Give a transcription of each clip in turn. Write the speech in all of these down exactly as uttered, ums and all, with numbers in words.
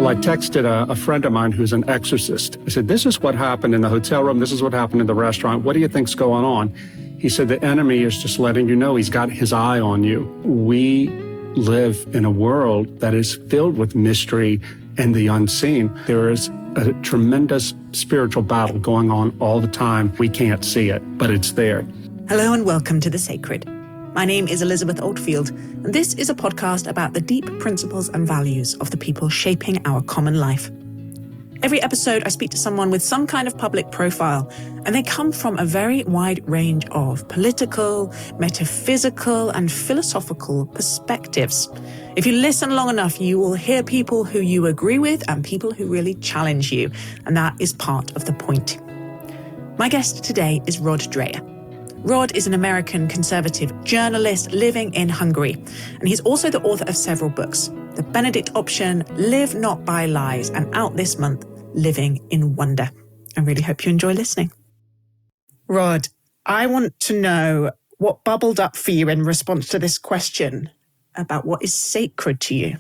Well, I texted a, a friend of mine who's an exorcist. I said, this is what happened in the hotel room. This is what happened in the restaurant. What do you think's going on? He said, the enemy is just letting you know he's got his eye on you. We live in a world that is filled with mystery and the unseen. There is a tremendous spiritual battle going on all the time. We can't see it, but it's there. Hello and welcome to The Sacred. My name is Elizabeth Oldfield, and this is a podcast about the deep principles and values of the people shaping our common life. Every episode, I speak to someone with some kind of public profile, and they come from a very wide range of political, metaphysical, and philosophical perspectives. If you listen long enough, you will hear people who you agree with and people who really challenge you, and that is part of the point. My guest today is Rod Dreher. Rod is an American conservative journalist living in Hungary, and he's also the author of several books. The Benedict Option, Live Not by Lies, and out this month, Living in Wonder. I really hope you enjoy listening. Rod, I want to know what bubbled up for you in response to this question about what is sacred to you.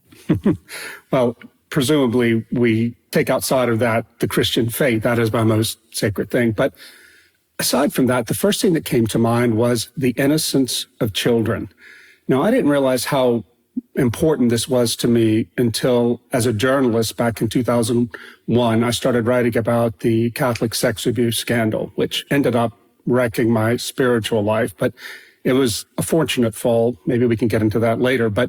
Well, presumably we take outside of that the Christian faith. That is my most sacred thing. But aside from that, the first thing that came to mind was the innocence of children. Now, I didn't realize how important this was to me until, as a journalist back in two thousand one, I started writing about the Catholic sex abuse scandal, which ended up wrecking my spiritual life. But it was a fortunate fall. Maybe we can get into that later. But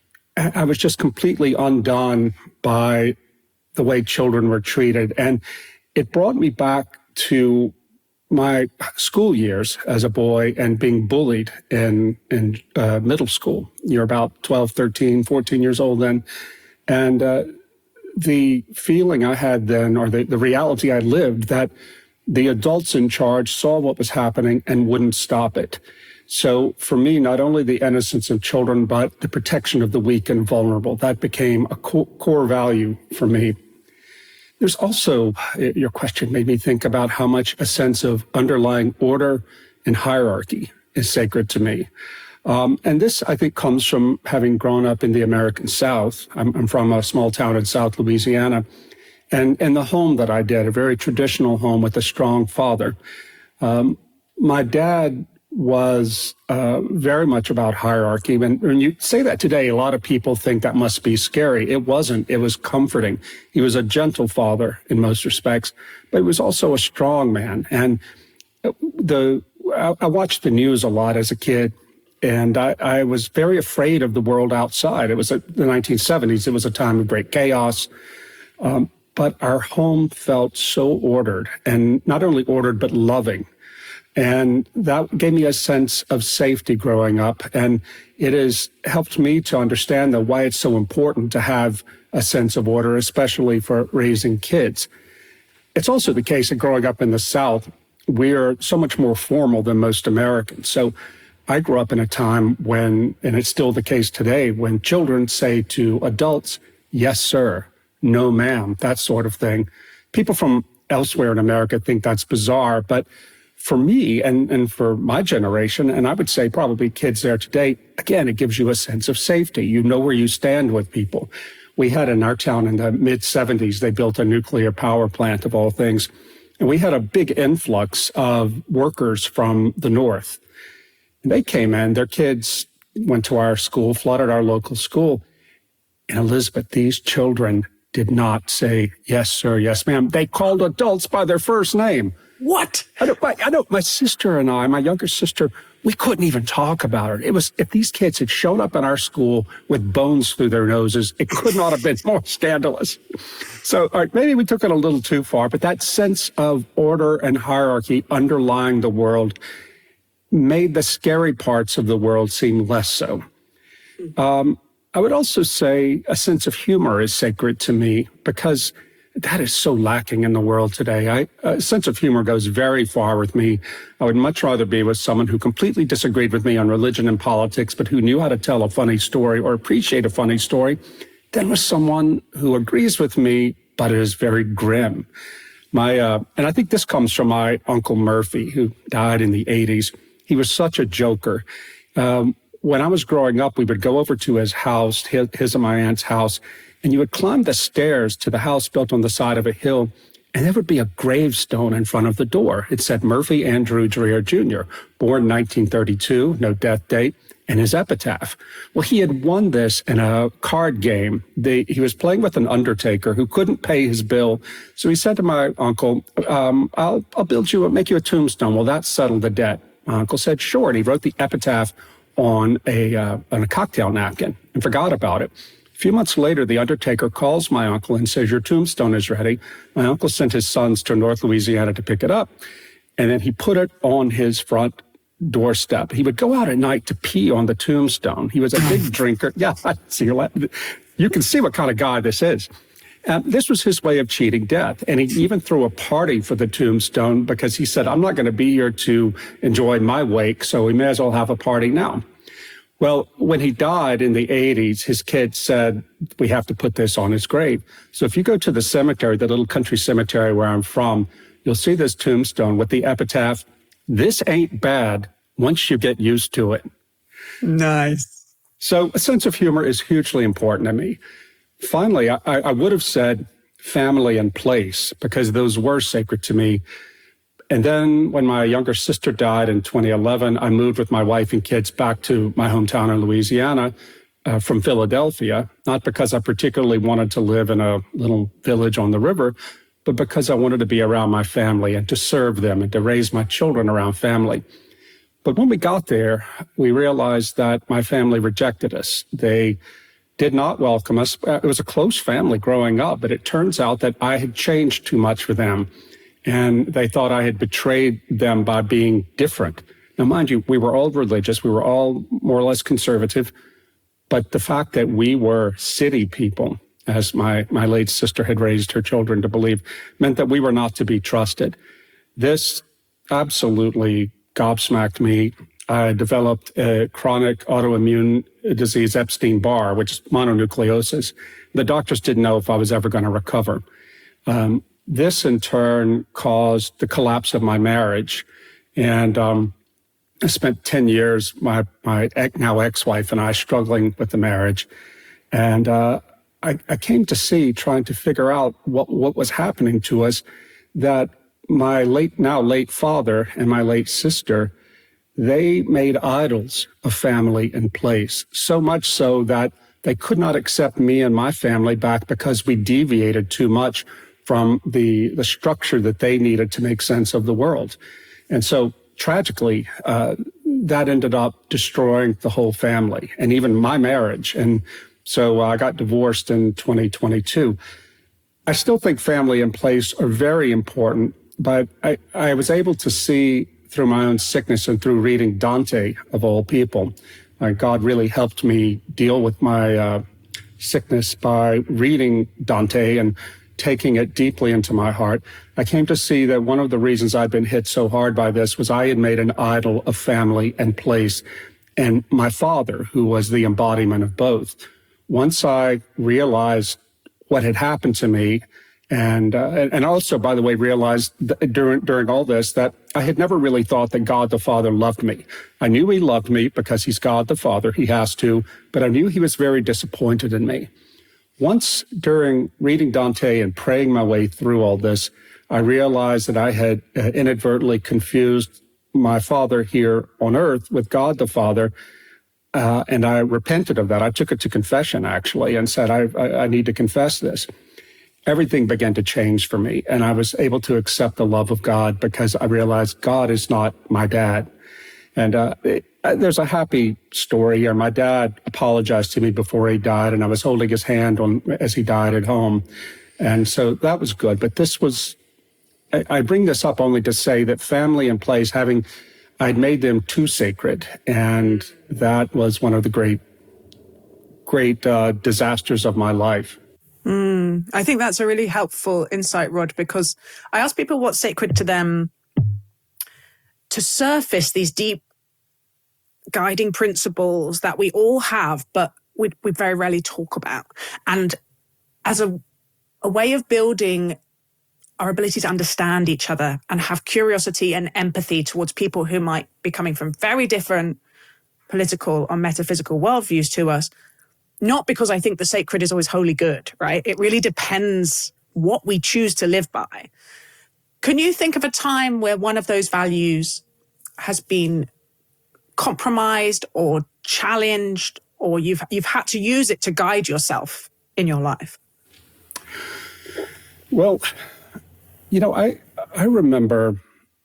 I was just completely undone by the way children were treated. And it brought me back to my school years as a boy and being bullied in in uh, middle school. You're about twelve, thirteen, fourteen years old then. And uh, the feeling I had then, or the, the reality I lived, that the adults in charge saw what was happening and wouldn't stop it. So for me, not only the innocence of children, but the protection of the weak and vulnerable, that became a co- core value for me. There's also, your question made me think about how much a sense of underlying order and hierarchy is sacred to me. Um, and this, I think, comes from having grown up in the American South. I'm, I'm from a small town in South Louisiana. And in the home that I did, a very traditional home with a strong father, um, my dad was uh, very much about hierarchy. And when you say that today, a lot of people think that must be scary. It wasn't. It was comforting. He was a gentle father in most respects, but he was also a strong man. And the I, I watched the news a lot as a kid, and I, I was very afraid of the world outside. It was the nineteen seventies. It was a time of great chaos. Um, but our home felt so ordered, and not only ordered, but loving. And that gave me a sense of safety growing up. And it has helped me to understand that why it's so important to have a sense of order, especially for raising kids. It's also the case that growing up in the South, we're so much more formal than most Americans. So I grew up in a time when, and it's still the case today, when children say to adults, yes, sir, no, ma'am, that sort of thing. People from elsewhere in America think that's bizarre, but for me and, and for my generation, and I would say probably kids there today, again, it gives you a sense of safety. You know where you stand with people. We had in our town in the mid seventies, they built a nuclear power plant of all things. And we had a big influx of workers from the North. And they came in, their kids went to our school, flooded our local school. And Elizabeth, these children did not say, yes, sir, yes, ma'am. They called adults by their first name. What? I know, my, I know my sister and I, my younger sister, we couldn't even talk about it. It was, if these kids had shown up in our school with bones through their noses, it could not have been more scandalous. So, all right, maybe we took it a little too far, but that sense of order and hierarchy underlying the world made the scary parts of the world seem less so. Um, I would also say a sense of humor is sacred to me because that is so lacking in the world today. I, a sense of humor goes very far with me. I would much rather be with someone who completely disagreed with me on religion and politics, but who knew how to tell a funny story or appreciate a funny story, than with someone who agrees with me, but is very grim. My, uh, and I think this comes from my Uncle Murphy, who died in the eighties. He was such a joker. Um, when I was growing up, we would go over to his house, his, his and my aunt's house, and you would climb the stairs to the house built on the side of a hill, and there would be a gravestone in front of the door. It said Murphy Andrew Dreer Junior, born nineteen thirty-two, no death date, and his epitaph. Well, he had won this in a card game. They, he was playing with an undertaker who couldn't pay his bill. So he said to my uncle, um, I'll, I'll build you, make you a tombstone. Well, that settled the debt. My uncle said, sure. And he wrote the epitaph on a, uh, on a cocktail napkin and forgot about it. A few months later, the undertaker calls my uncle and says, your tombstone is ready. My uncle sent his sons to North Louisiana to pick it up. And then he put it on his front doorstep. He would go out at night to pee on the tombstone. He was a big drinker. Yeah, I see you. You can see what kind of guy this is. Uh, this was his way of cheating death. And he even threw a party for the tombstone because he said, I'm not going to be here to enjoy my wake, so we may as well have a party now. Well, when he died in the eighties, his kids said, we have to put this on his grave. So if you go to the cemetery, the little country cemetery where I'm from, you'll see this tombstone with the epitaph, this ain't bad once you get used to it. Nice. So a sense of humor is hugely important to me. Finally, I, I would have said family and place because those were sacred to me. And then when my younger sister died in twenty eleven, I moved with my wife and kids back to my hometown in Louisiana uh, from Philadelphia, not because I particularly wanted to live in a little village on the river, but because I wanted to be around my family and to serve them and to raise my children around family. But when we got there, we realized that my family rejected us. They did not welcome us. It was a close family growing up, but it turns out that I had changed too much for them. And they thought I had betrayed them by being different. Now, mind you, we were all religious. We were all more or less conservative. But the fact that we were city people, as my, my late sister had raised her children to believe, meant that we were not to be trusted. This absolutely gobsmacked me. I developed a chronic autoimmune disease, Epstein-Barr, which is mononucleosis. The doctors didn't know if I was ever going to recover. Um, This, in turn, caused the collapse of my marriage. And um, I spent ten years, my, my now ex-wife and I, struggling with the marriage. And uh, I, I came to see, trying to figure out what, what was happening to us, that my late, now late father and my late sister, they made idols of family and place, so much so that they could not accept me and my family back because we deviated too much from the, the structure that they needed to make sense of the world. And so tragically, uh, that ended up destroying the whole family and even my marriage. And so I got divorced in twenty twenty-two. I still think family and place are very important, but I, I was able to see through my own sickness and through reading Dante, of all people. Uh, God really helped me deal with my uh, sickness by reading Dante and taking it deeply into my heart. I came to see that one of the reasons I'd been hit so hard by this was I had made an idol of family and place, and my father, who was the embodiment of both. Once I realized what had happened to me, and uh, and also, by the way, realized that during during all this that I had never really thought that God the Father loved me. I knew he loved me because he's God the Father, he has to, but I knew he was very disappointed in me. Once during reading Dante and praying my way through all this, I realized that I had uh, inadvertently confused my father here on earth with God the Father, uh, and I repented of that. I took it to confession, actually, and said, I, I, I need to confess this. Everything began to change for me, and I was able to accept the love of God because I realized God is not my dad. And uh, it, uh, there's a happy story here. My dad apologized to me before he died, and I was holding his hand on as he died at home. And so that was good. But this was, I, I bring this up only to say that family and place, having, I'd made them too sacred. And that was one of the great, great uh, disasters of my life. Mm, I think that's a really helpful insight, Rod, because I ask people what's sacred to them to surface these deep guiding principles that we all have, but we, we very rarely talk about. And as a, a way of building our ability to understand each other and have curiosity and empathy towards people who might be coming from very different political or metaphysical worldviews to us, not because I think the sacred is always wholly good, right? It really depends what we choose to live by. Can you think of a time where one of those values has been compromised or challenged, or you've you've had to use it to guide yourself in your life? Well, you know, I I remember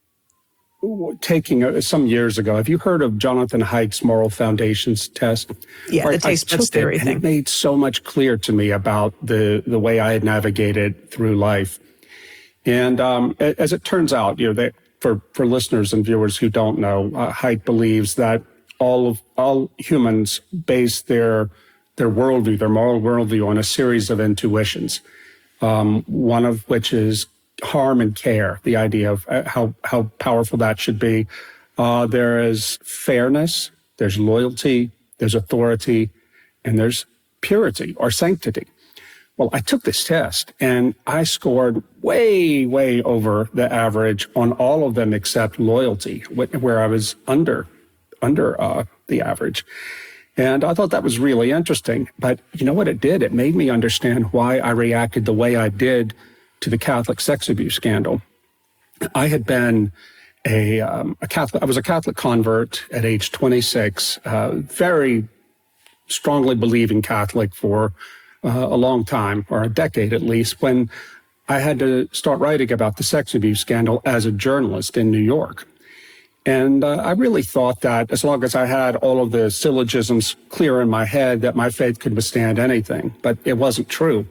taking a, some years ago. Have you heard of Jonathan Haidt's Moral Foundations test? Yeah, Where the taste buds theory it, thing. And it made so much clear to me about the the way I had navigated through life. And um, as it turns out, you know, they, for for listeners and viewers who don't know, uh, Haidt believes that all of all humans base their their worldview, their moral worldview, on a series of intuitions. Um, one of which is harm and care, the idea of how, how powerful that should be. Uh, there is fairness, there's loyalty, there's authority, and there's purity or sanctity. Well, I took this test and I scored way, way over the average on all of them except loyalty, where I was under, under uh, the average. And I thought that was really interesting. But you know what it did? It made me understand why I reacted the way I did to the Catholic sex abuse scandal. I had been a, um, a Catholic, I was a Catholic convert at age twenty-six, uh, very strongly believing Catholic for uh, a long time, or a decade at least, when I had to start writing about the sex abuse scandal as a journalist in New York. And uh, I really thought that as long as I had all of the syllogisms clear in my head, that my faith could withstand anything, but it wasn't true.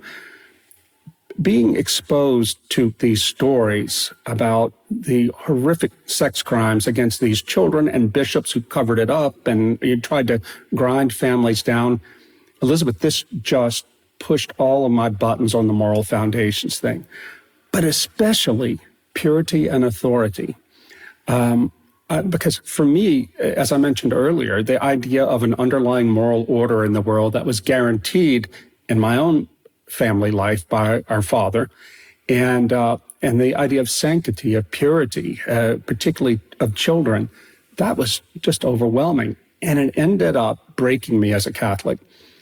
Being exposed to these stories about the horrific sex crimes against these children and bishops who covered it up and you tried to grind families down, Elizabeth, this just pushed all of my buttons on the moral foundations thing, but especially purity and authority. Um, Uh, because for me, as I mentioned earlier, the idea of an underlying moral order in the world that was guaranteed in my own family life by our father, and uh, and the idea of sanctity, of purity, uh, particularly of children, that was just overwhelming. And it ended up breaking me as a Catholic.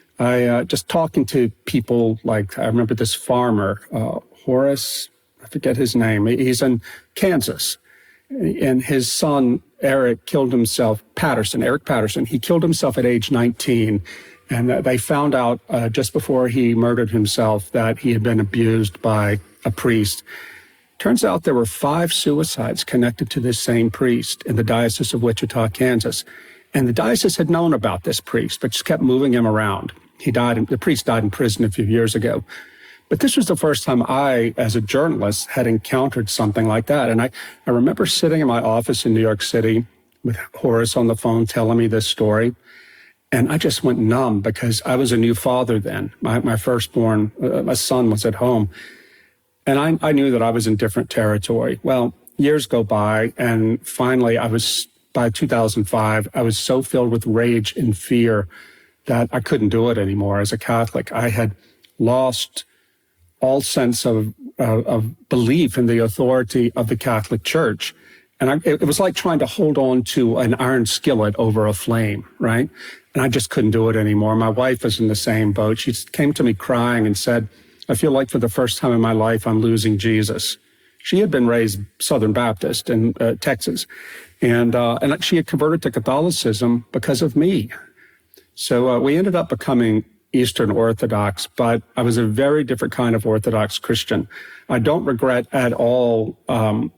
I uh, just talking to people like, I remember this farmer, uh, Horace, I forget his name, he's in Kansas. And his son, Eric, killed himself, Patterson, Eric Patterson, he killed himself at age nineteen. And they found out uh, just before he murdered himself that he had been abused by a priest. Turns out there were five suicides connected to this same priest in the Diocese of Wichita, Kansas. And the diocese had known about this priest, but just kept moving him around. He died, in, the priest died in prison a few years ago. But this was the first time I, as a journalist, had encountered something like that. And I, I remember sitting in my office in New York City with Horace on the phone telling me this story. And I just went numb because I was a new father then. My, my firstborn, uh, my son was at home. And I, I knew that I was in different territory. Well, years go by, and finally I was, by two thousand five, I was so filled with rage and fear that I couldn't do it anymore as a Catholic. I had lost all sense of, uh, of belief in the authority of the Catholic Church. And I, it, it was like trying to hold on to an iron skillet over a flame, right? And I just couldn't do it anymore. My wife was in the same boat. She came to me crying and said, I feel like for the first time in my life, I'm losing Jesus. She had been raised Southern Baptist in uh, Texas, and uh, and she had converted to Catholicism because of me. So uh, we ended up becoming Eastern Orthodox, but I was a very different kind of Orthodox Christian. I don't regret at all um,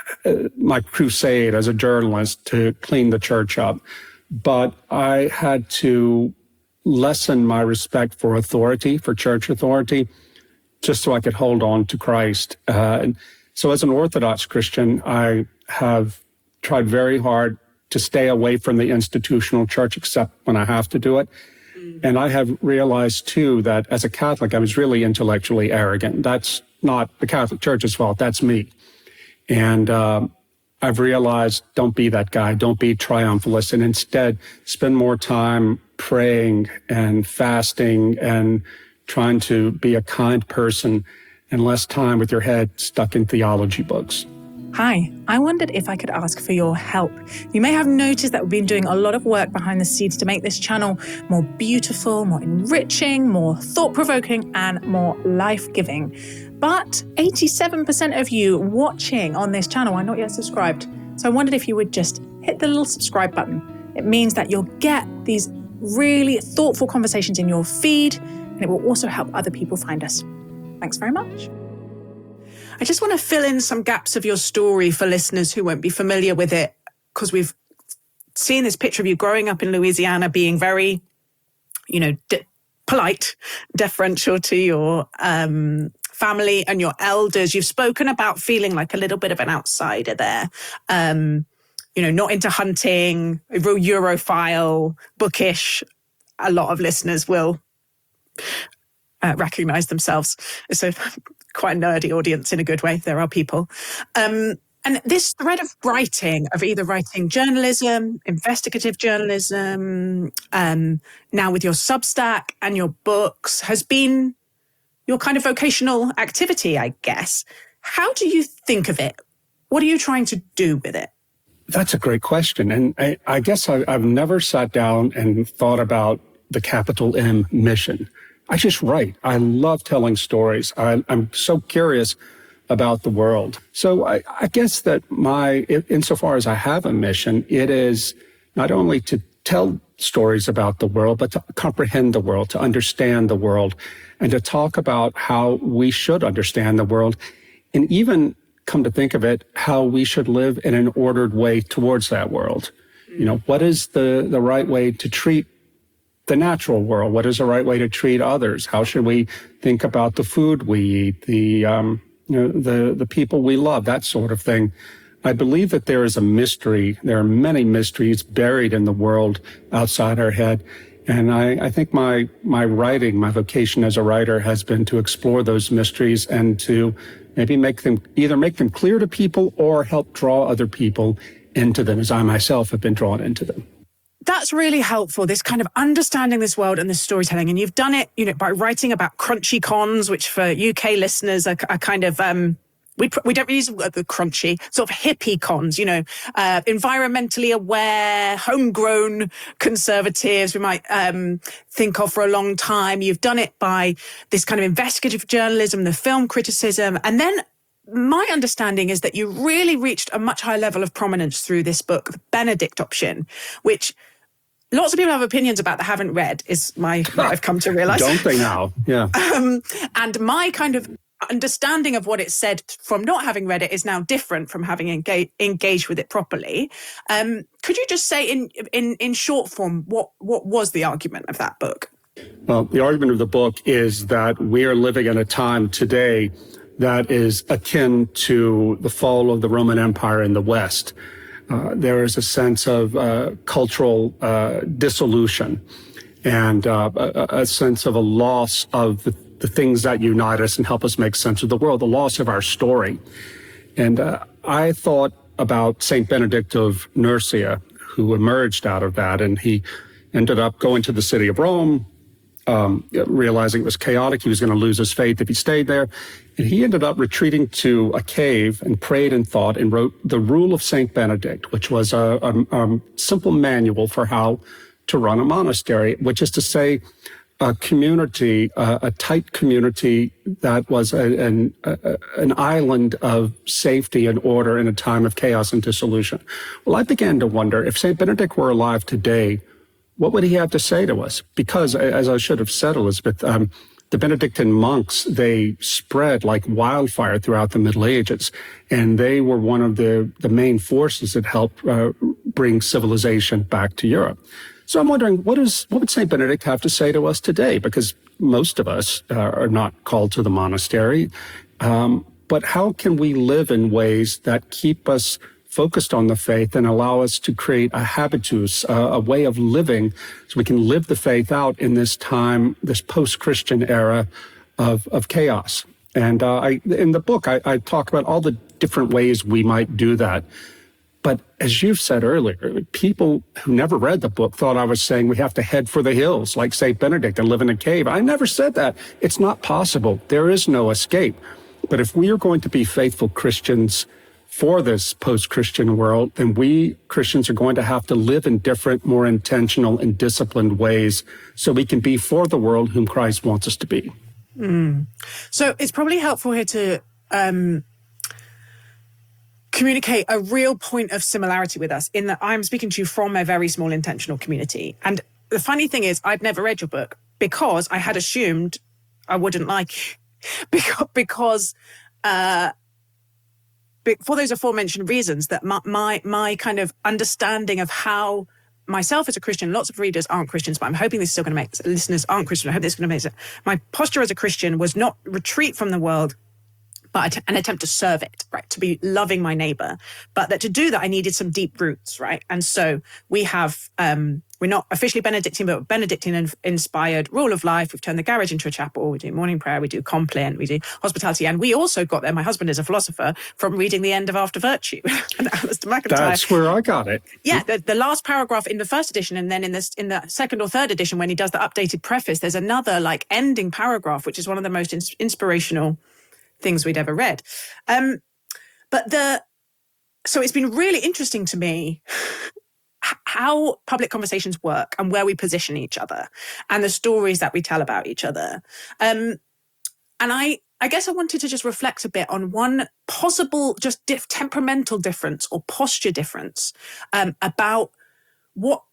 my crusade as a journalist to clean the church up, but I had to lessen my respect for authority, for church authority, just so I could hold on to Christ. Uh, and so as an Orthodox Christian, I have tried very hard to stay away from the institutional church, except when I have to do it. And I have realized, too, that as a Catholic, I was really intellectually arrogant. That's not the Catholic Church's fault. That's me. And uh, I've realized, don't be that guy. Don't be triumphalist. And instead, spend more time praying and fasting and trying to be a kind person and less time with your head stuck in theology books. Hi, I wondered if I could ask for your help. You may have noticed that we've been doing a lot of work behind the scenes to make this channel more beautiful, more enriching, more thought-provoking, and more life-giving. But eighty-seven percent of you watching on this channel are not yet subscribed. So I wondered if you would just hit the little subscribe button. It means that you'll get these really thoughtful conversations in your feed, and it will also help other people find us. Thanks very much. I just want to fill in some gaps of your story for listeners who won't be familiar with it, because we've seen this picture of you growing up in Louisiana, being very, you know, de- polite, deferential to your um, family and your elders. You've spoken about feeling like a little bit of an outsider there. Um, you know, not into hunting, a real Europhile, bookish. A lot of listeners will uh, recognize themselves. It's a quite a nerdy audience in a good way. There are people. Um, and this thread of writing, of either writing journalism, investigative journalism, um, now with your Substack and your books, has been your kind of vocational activity, I guess. How do you think of it? What are you trying to do with it? That's a great question. And I, I guess I, I've never sat down and thought about the capital M mission. I just write. I love telling stories. I, I'm so curious about the world. So I, I guess that my, insofar as I have a mission, it is not only to tell stories about the world, but to comprehend the world, to understand the world, and to talk about how we should understand the world, and even, come to think of it, how we should live in an ordered way towards that world. You know, what is the, the right way to treat the natural world? What is the right way to treat others? How should we think about the food we eat, the, um, you know, the, the people we love, that sort of thing? I believe that there is a mystery. There are many mysteries buried in the world outside our head. And I, I think my, my writing, my vocation as a writer has been to explore those mysteries and to maybe make them, either make them clear to people or help draw other people into them, as I myself have been drawn into them. That's really helpful, this kind of understanding this world and this storytelling. And you've done it, you know, by writing about crunchy cons, which for U K listeners are, are kind of, um, we we don't use the word crunchy, sort of hippie cons, you know, uh, environmentally aware, homegrown conservatives we might um, think of for a long time. You've done it by this kind of investigative journalism, the film criticism. And then my understanding is that you really reached a much higher level of prominence through this book, The Benedict Option, which lots of people have opinions about that haven't read, is my what I've come to realize. Don't they now? Yeah. Um, and my kind of understanding of what it said from not having read it is now different from having engage, engaged with it properly. Um, could you just say in, in, in short form, what, what was the argument of that book? Well, the argument of the book is that we are living in a time today that is akin to the fall of the Roman Empire in the West. Uh, there is a sense of uh, cultural uh, dissolution and uh, a, a sense of a loss of the, the things that unite us and help us make sense of the world, the loss of our story. And uh, I thought about Saint Benedict of Nursia, who emerged out of that, and he ended up going to the city of Rome, um, realizing it was chaotic. He was going to lose his faith if he stayed there. And he ended up retreating to a cave and prayed and thought and wrote The Rule of Saint Benedict, which was a, a, a simple manual for how to run a monastery, which is to say a community, uh, a tight community that was a, an, a, an island of safety and order in a time of chaos and dissolution. Well, I began to wonder if Saint Benedict were alive today, what would he have to say to us? Because, as I should have said, Elizabeth, um, the Benedictine monks, they spread like wildfire throughout the Middle Ages, and they were one of the, the main forces that helped uh, bring civilization back to Europe. So I'm wondering, what is what would Saint Benedict have to say to us today? Because most of us uh, are not called to the monastery, um, but how can we live in ways that keep us focused on the faith and allow us to create a habitus, uh, a way of living, so we can live the faith out in this time, this post-Christian era of, of chaos. And uh, I, in the book, I, I talk about all the different ways we might do that. But as you've said earlier, people who never read the book thought I was saying we have to head for the hills like Saint Benedict and live in a cave. I never said that. It's not possible. There is no escape. But if we are going to be faithful Christians for this post-Christian world, then we Christians are going to have to live in different, more intentional and disciplined ways so we can be for the world whom Christ wants us to be. Mm. So it's probably helpful here to um, communicate a real point of similarity with us in that I'm speaking to you from a very small intentional community. And the funny thing is, I'd never read your book because I had assumed I wouldn't like it. because, because uh, for those aforementioned reasons, that my, my my kind of understanding of how myself as a Christian, lots of readers aren't Christians, but I'm hoping this is still going to make listeners aren't Christian. I hope this is going to make sense. My posture as a Christian was not retreat from the world, but an attempt to serve it, right? To be loving my neighbor. But that to do that, I needed some deep roots, right? And so we have, um, we're not officially Benedictine, but Benedictine inspired rule of life. We've turned the garage into a chapel. We do morning prayer. We do compline. We do hospitality. And we also got there, my husband is a philosopher, from reading The End of After Virtue and Alistair McIntyre. That's where I got it. Yeah, the, the last paragraph in the first edition, and then in this in the second or third edition, when he does the updated preface, there's another like ending paragraph, which is one of the most ins- inspirational things we'd ever read. Um, but the so it's been really interesting to me how public conversations work and where we position each other and the stories that we tell about each other. Um, and I, I guess I wanted to just reflect a bit on one possible just diff- temperamental difference or posture difference um, about what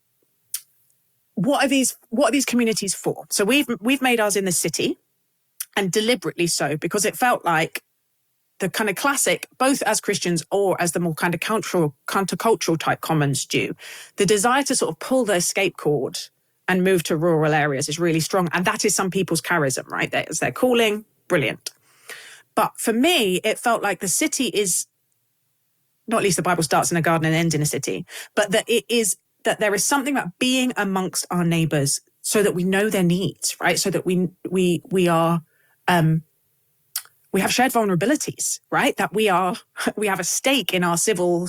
what are these what are these communities for? So we've we've made ours in the city, and deliberately so, because it felt like the kind of classic, both as Christians or as the more kind of cultural, countercultural type commons do, the desire to sort of pull the escape cord and move to rural areas is really strong. And that is some people's charism, right? That is their calling, brilliant. But for me, it felt like the city is, not least the Bible starts in a garden and ends in a city, but that it is, that there is something about being amongst our neighbors so that we know their needs, right? So that we, we, we are, um, we have shared vulnerabilities, right? That we are, we have a stake in our civil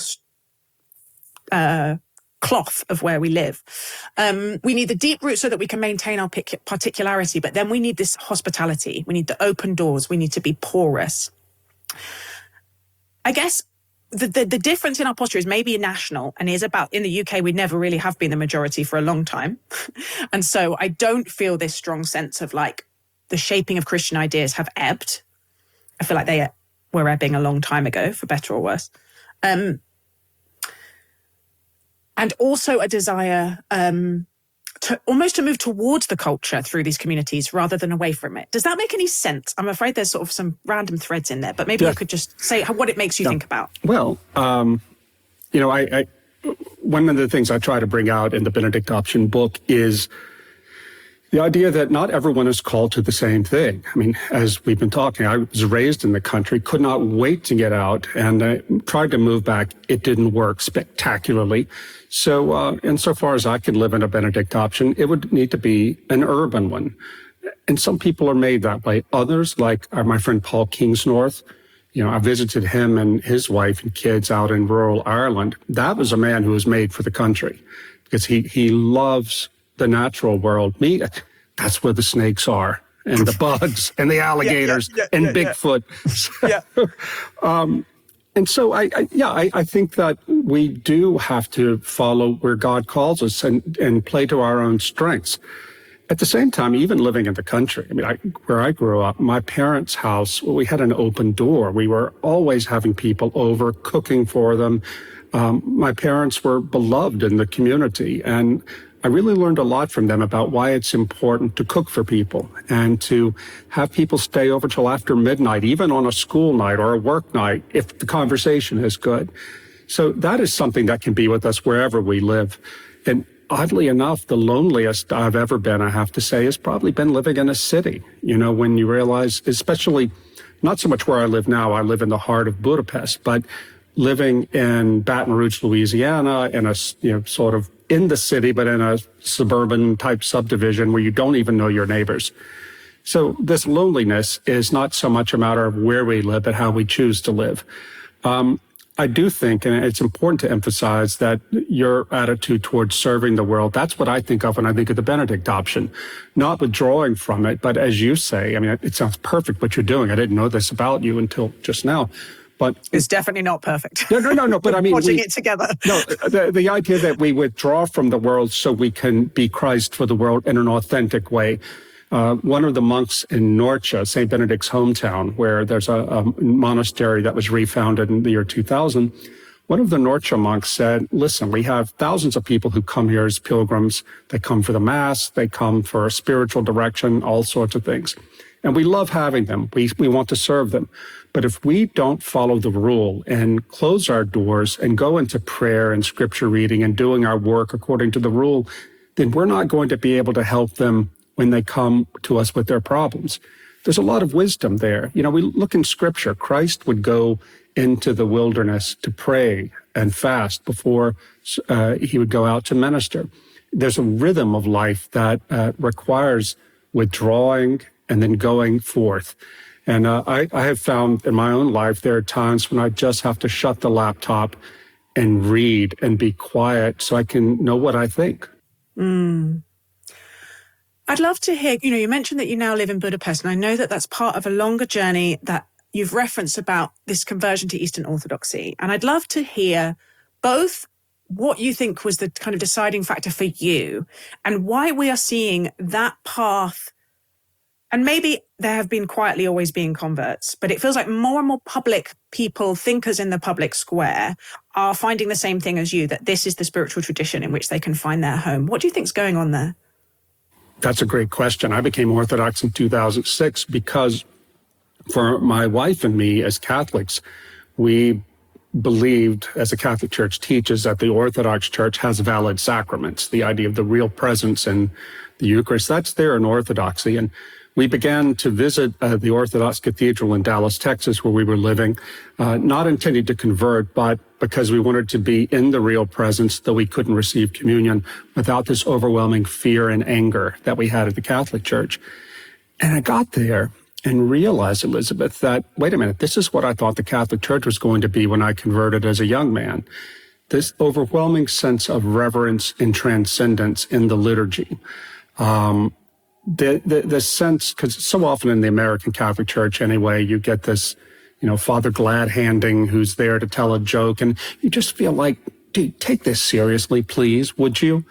uh, cloth of where we live. Um, we need the deep roots so that we can maintain our particularity, but then we need this hospitality. We need the open doors. We need to be porous. I guess the, the, the difference in our posture is maybe national and is about, in the U K, we never really have been the majority for a long time. And so I don't feel this strong sense of like the shaping of Christian ideas have ebbed. I feel like they were ebbing a long time ago, for better or worse. Um, and also a desire um, to almost to move towards the culture through these communities rather than away from it. Does that make any sense? I'm afraid there's sort of some random threads in there, but maybe yeah. you could just say how, what it makes you yeah. think about. Well, um, you know, I, I one of the things I try to bring out in the Benedict Option book is the idea that not everyone is called to the same thing. I mean, as we've been talking, I was raised in the country, could not wait to get out, and I tried to move back. It didn't work spectacularly. So, uh, insofar as I could live in a Benedict Option, it would need to be an urban one. And some people are made that way. Others, like uh, my friend Paul Kingsnorth, you know, I visited him and his wife and kids out in rural Ireland. That was a man who was made for the country because he, he loves the natural world. Me, that's where the snakes are, and the bugs, and the alligators, yeah, yeah, yeah, and yeah, Bigfoot. Yeah. yeah. um, and so, I, I yeah, I, I think that we do have to follow where God calls us and, and play to our own strengths. At the same time, even living in the country, I mean, I, where I grew up, my parents' house, well, we had an open door. We were always having people over, cooking for them. Um, my parents were beloved in the community, and I really learned a lot from them about why it's important to cook for people and to have people stay over till after midnight, even on a school night or a work night, if the conversation is good. So that is something that can be with us wherever we live. And oddly enough, the loneliest I've ever been, I have to say, has probably been living in a city. You know, when you realize, especially not so much where I live now, I live in the heart of Budapest, but living in Baton Rouge, Louisiana, in a, you know, sort of in the city, but in a suburban type subdivision where you don't even know your neighbors. So this loneliness is not so much a matter of where we live, but how we choose to live. Um, I do think, and it's important to emphasize, that your attitude towards serving the world, that's what I think of when I think of the Benedict Option. Not withdrawing from it, but as you say, I mean, it sounds perfect what you're doing. I didn't know this about you until just now. But It's definitely not perfect. no, no, no, no. But I mean, watching we, it together. no, the, the idea that we withdraw from the world so we can be Christ for the world in an authentic way. Uh, one of the monks in Norcia, Saint Benedict's hometown, where there's a, a monastery that was refounded in the year two thousand, one of the Norcia monks said, listen, we have thousands of people who come here as pilgrims. They come for the Mass, they come for spiritual direction, all sorts of things. And we love having them. We, we want to serve them. But if we don't follow the rule and close our doors and go into prayer and scripture reading and doing our work according to the rule, then we're not going to be able to help them when they come to us with their problems. There's a lot of wisdom there. You know, we look in scripture, Christ would go into the wilderness to pray and fast before uh, he would go out to minister. There's a rhythm of life that uh, requires withdrawing and then going forth. And uh, I, I have found in my own life, there are times when I just have to shut the laptop and read and be quiet so I can know what I think. Mm. I'd love to hear, you know, you mentioned that you now live in Budapest, and I know that that's part of a longer journey that you've referenced about this conversion to Eastern Orthodoxy. And I'd love to hear both what you think was the kind of deciding factor for you and why we are seeing that path. And maybe there have been quietly always being converts, but it feels like more and more public people, thinkers in the public square, are finding the same thing as you, that this is the spiritual tradition in which they can find their home. What do you think's going on there? That's a great question. I became Orthodox in two thousand six because for my wife and me as Catholics, we believed, as the Catholic Church teaches, that the Orthodox Church has valid sacraments, the idea of the real presence in the Eucharist. That's there in Orthodoxy. And we began to visit uh, the Orthodox Cathedral in Dallas, Texas, where we were living, uh, not intending to convert, but because we wanted to be in the real presence, though we couldn't receive communion without this overwhelming fear and anger that we had at the Catholic Church. And I got there and realized, Elizabeth, that, wait a minute, this is what I thought the Catholic Church was going to be when I converted as a young man. This overwhelming sense of reverence and transcendence in the liturgy. Um, the, the, the sense, because so often in the American Catholic Church anyway, you get this, you know, Father glad-handing who's there to tell a joke, and you just feel like, dude, take this seriously, please, would you?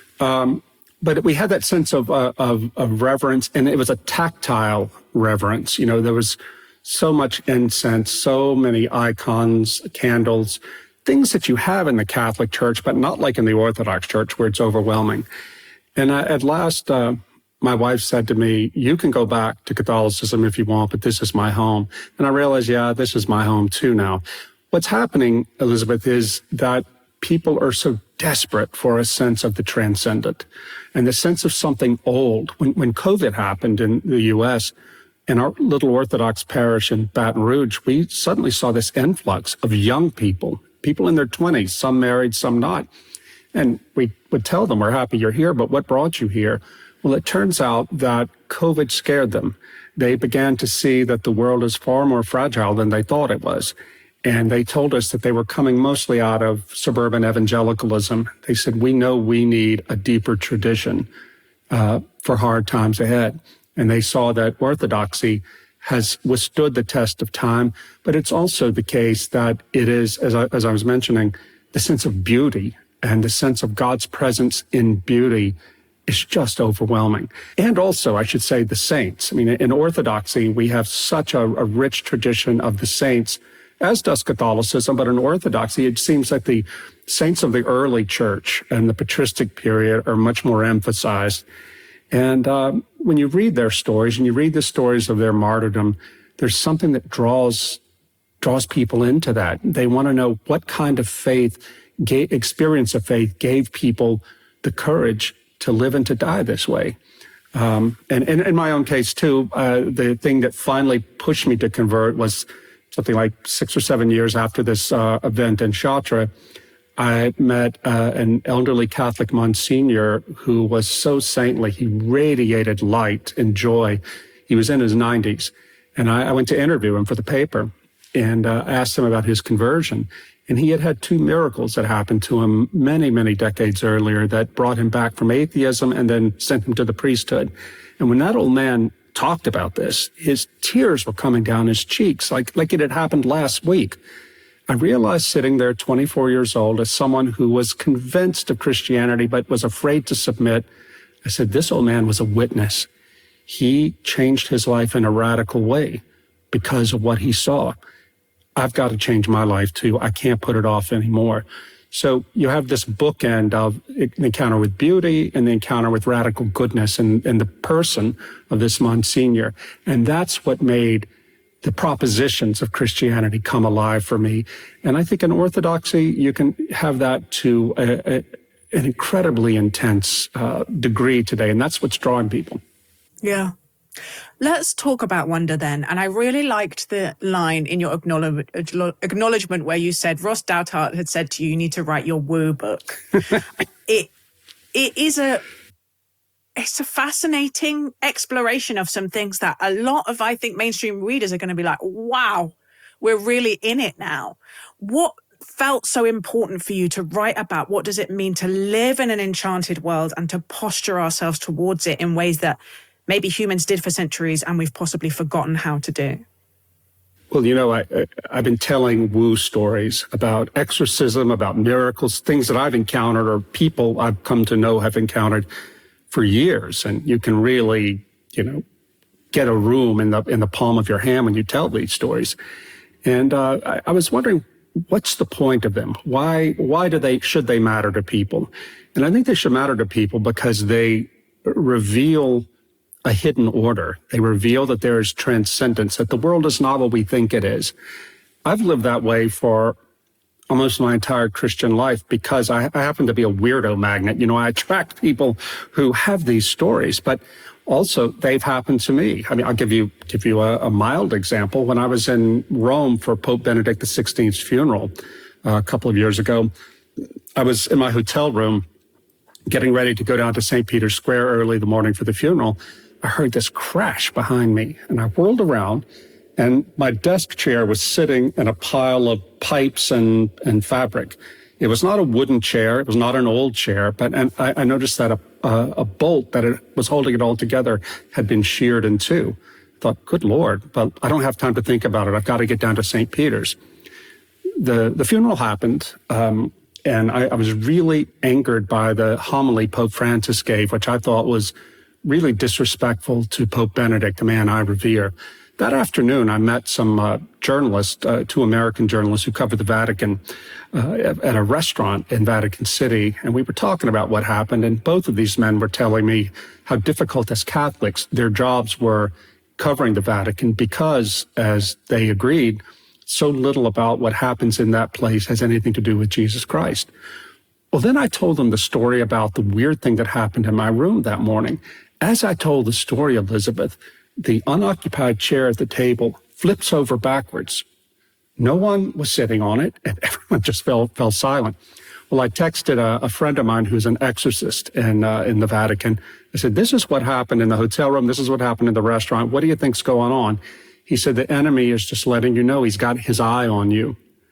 Um, But we had that sense of, uh, of of reverence, and it was a tactile reverence. You know, there was so much incense, so many icons, candles, things that you have in the Catholic Church, but not like in the Orthodox Church where it's overwhelming. And uh, at last, uh, my wife said to me, you can go back to Catholicism if you want, but this is my home. And I realized, yeah, this is my home too now. What's happening, Elizabeth, is that people are so desperate for a sense of the transcendent and the sense of something old. When, when COVID happened in the U S, in our little Orthodox parish in Baton Rouge, we suddenly saw this influx of young people, people in their twenties, some married, some not. And we would tell them, we're happy you're here, but what brought you here? Well, it turns out that COVID scared them. They began to see that the world is far more fragile than they thought it was. And they told us that they were coming mostly out of suburban evangelicalism. They said, we know we need a deeper tradition uh, for hard times ahead. And they saw that Orthodoxy has withstood the test of time, but it's also the case that it is, as I, as I was mentioning, the sense of beauty and the sense of God's presence in beauty is just overwhelming. And also, I should say, the saints. I mean, in Orthodoxy, we have such a, a rich tradition of the saints, as does Catholicism, but in Orthodoxy, it seems that the saints of the early church and the patristic period are much more emphasized. And um, when you read their stories and you read the stories of their martyrdom, there's something that draws draws people into that. They want to know what kind of faith, gave, experience of faith gave people the courage to live and to die this way. Um, and, and in my own case, too, uh, the thing that finally pushed me to convert was something like six or seven years after this uh, event in Chartres. I met uh, an elderly Catholic Monsignor who was so saintly. He radiated light and joy. He was in his nineties. And I, I went to interview him for the paper and uh, asked him about his conversion. And he had had two miracles that happened to him many, many decades earlier that brought him back from atheism and then sent him to the priesthood. And when that old man talked about this, his tears were coming down his cheeks like, like it had happened last week. I realized sitting there twenty-four years old as someone who was convinced of Christianity but was afraid to submit. I said, this old man was a witness. He changed his life in a radical way because of what he saw. I've got to change my life too. I can't put it off anymore. So you have this bookend of an encounter with beauty and the encounter with radical goodness in, in the person of this Monsignor. And that's what made the propositions of Christianity come alive for me. And I think in Orthodoxy, you can have that to a, a, an incredibly intense uh, degree today. And that's what's drawing people. Yeah. Let's talk about wonder then. And I really liked the line in your acknowledgement where you said Ross Douthat had said to you, you need to write your woo book. it It is a... It's a fascinating exploration of some things that a lot of, I think, mainstream readers are going to be like, wow, we're really in it now. What felt so important for you to write about? What does it mean to live in an enchanted world and to posture ourselves towards it in ways that maybe humans did for centuries and we've possibly forgotten how to do? Well, you know, I, I, I've been telling woo stories about exorcism, about miracles, things that I've encountered or people I've come to know have encountered for years. And you can really, you know, get a room in the in the palm of your hand when you tell these stories. And uh, I, I was wondering, what's the point of them? Why why do they should they matter to people? And I think they should matter to people because they reveal a hidden order. They reveal that there is transcendence, that the world is not what we think it is. I've lived that way for almost my entire Christian life because I, I happen to be a weirdo magnet. You know, I attract people who have these stories, but also they've happened to me. I mean, I'll give you give you a, a mild example. When I was in Rome for Pope Benedict the sixteenth's funeral uh, a couple of years ago, I was in my hotel room getting ready to go down to Saint Peter's Square early the morning for the funeral. I heard this crash behind me, and I whirled around, and my desk chair was sitting in a pile of pipes and, and fabric. It was not a wooden chair. It was not an old chair, but and I, I noticed that a, a, a bolt that it was holding it all together had been sheared in two. I thought, good Lord, but I don't have time to think about it. I've got to get down to Saint Peter's. The, the funeral happened, um, and I, I was really angered by the homily Pope Francis gave, which I thought was really disrespectful to Pope Benedict, a man I revere. That afternoon, I met some uh, journalists, uh, two American journalists who covered the Vatican uh, at a restaurant in Vatican City, and we were talking about what happened, and both of these men were telling me how difficult as Catholics their jobs were covering the Vatican because, as they agreed, so little about what happens in that place has anything to do with Jesus Christ. Well, then I told them the story about the weird thing that happened in my room that morning. As I told the story, Elizabeth, the unoccupied chair at the table flips over backwards. No one was sitting on it, and everyone just fell fell silent. Well, I texted a, a friend of mine who's an exorcist in uh, in the Vatican. I said, this is what happened in the hotel room. This is what happened in the restaurant. What do you think's going on? He said, the enemy is just letting you know he's got his eye on you.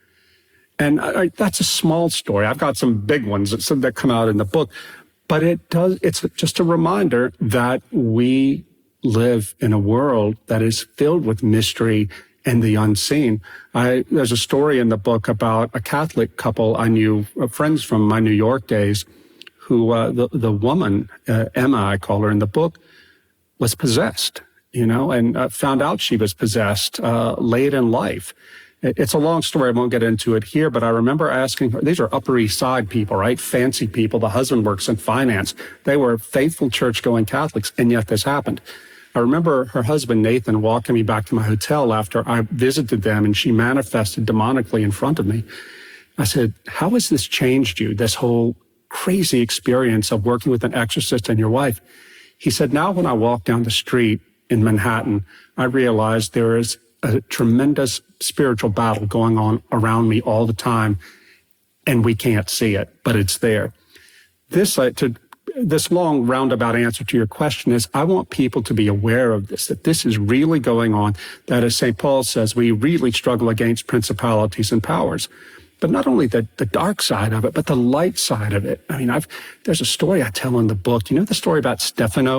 And I, that's a small story. I've got some big ones that, some that come out in the book. But it does. It's just a reminder that we live in a world that is filled with mystery and the unseen. I, there's a story in the book about a Catholic couple I knew, uh, friends from my New York days, who uh, the the woman uh, Emma, I call her in the book, was possessed. You know, and uh, found out she was possessed uh, late in life. It's a long story. I won't get into it here, but I remember asking her, these are Upper East Side people, right? Fancy people. The husband works in finance. They were faithful church-going Catholics, and yet this happened. I remember her husband, Nathan, walking me back to my hotel after I visited them, and she manifested demonically in front of me. I said, how has this changed you, this whole crazy experience of working with an exorcist and your wife? He said, now when I walk down the street in Manhattan, I realized there is a tremendous spiritual battle going on around me all the time, and we can't see it, but it's there. This, uh, to, this long roundabout answer to your question is, I want people to be aware of this, that this is really going on, that as Saint Paul says, we really struggle against principalities and powers. But not only the, the dark side of it, but the light side of it. I mean, I've, there's a story I tell in the book. You know the story about Stefano,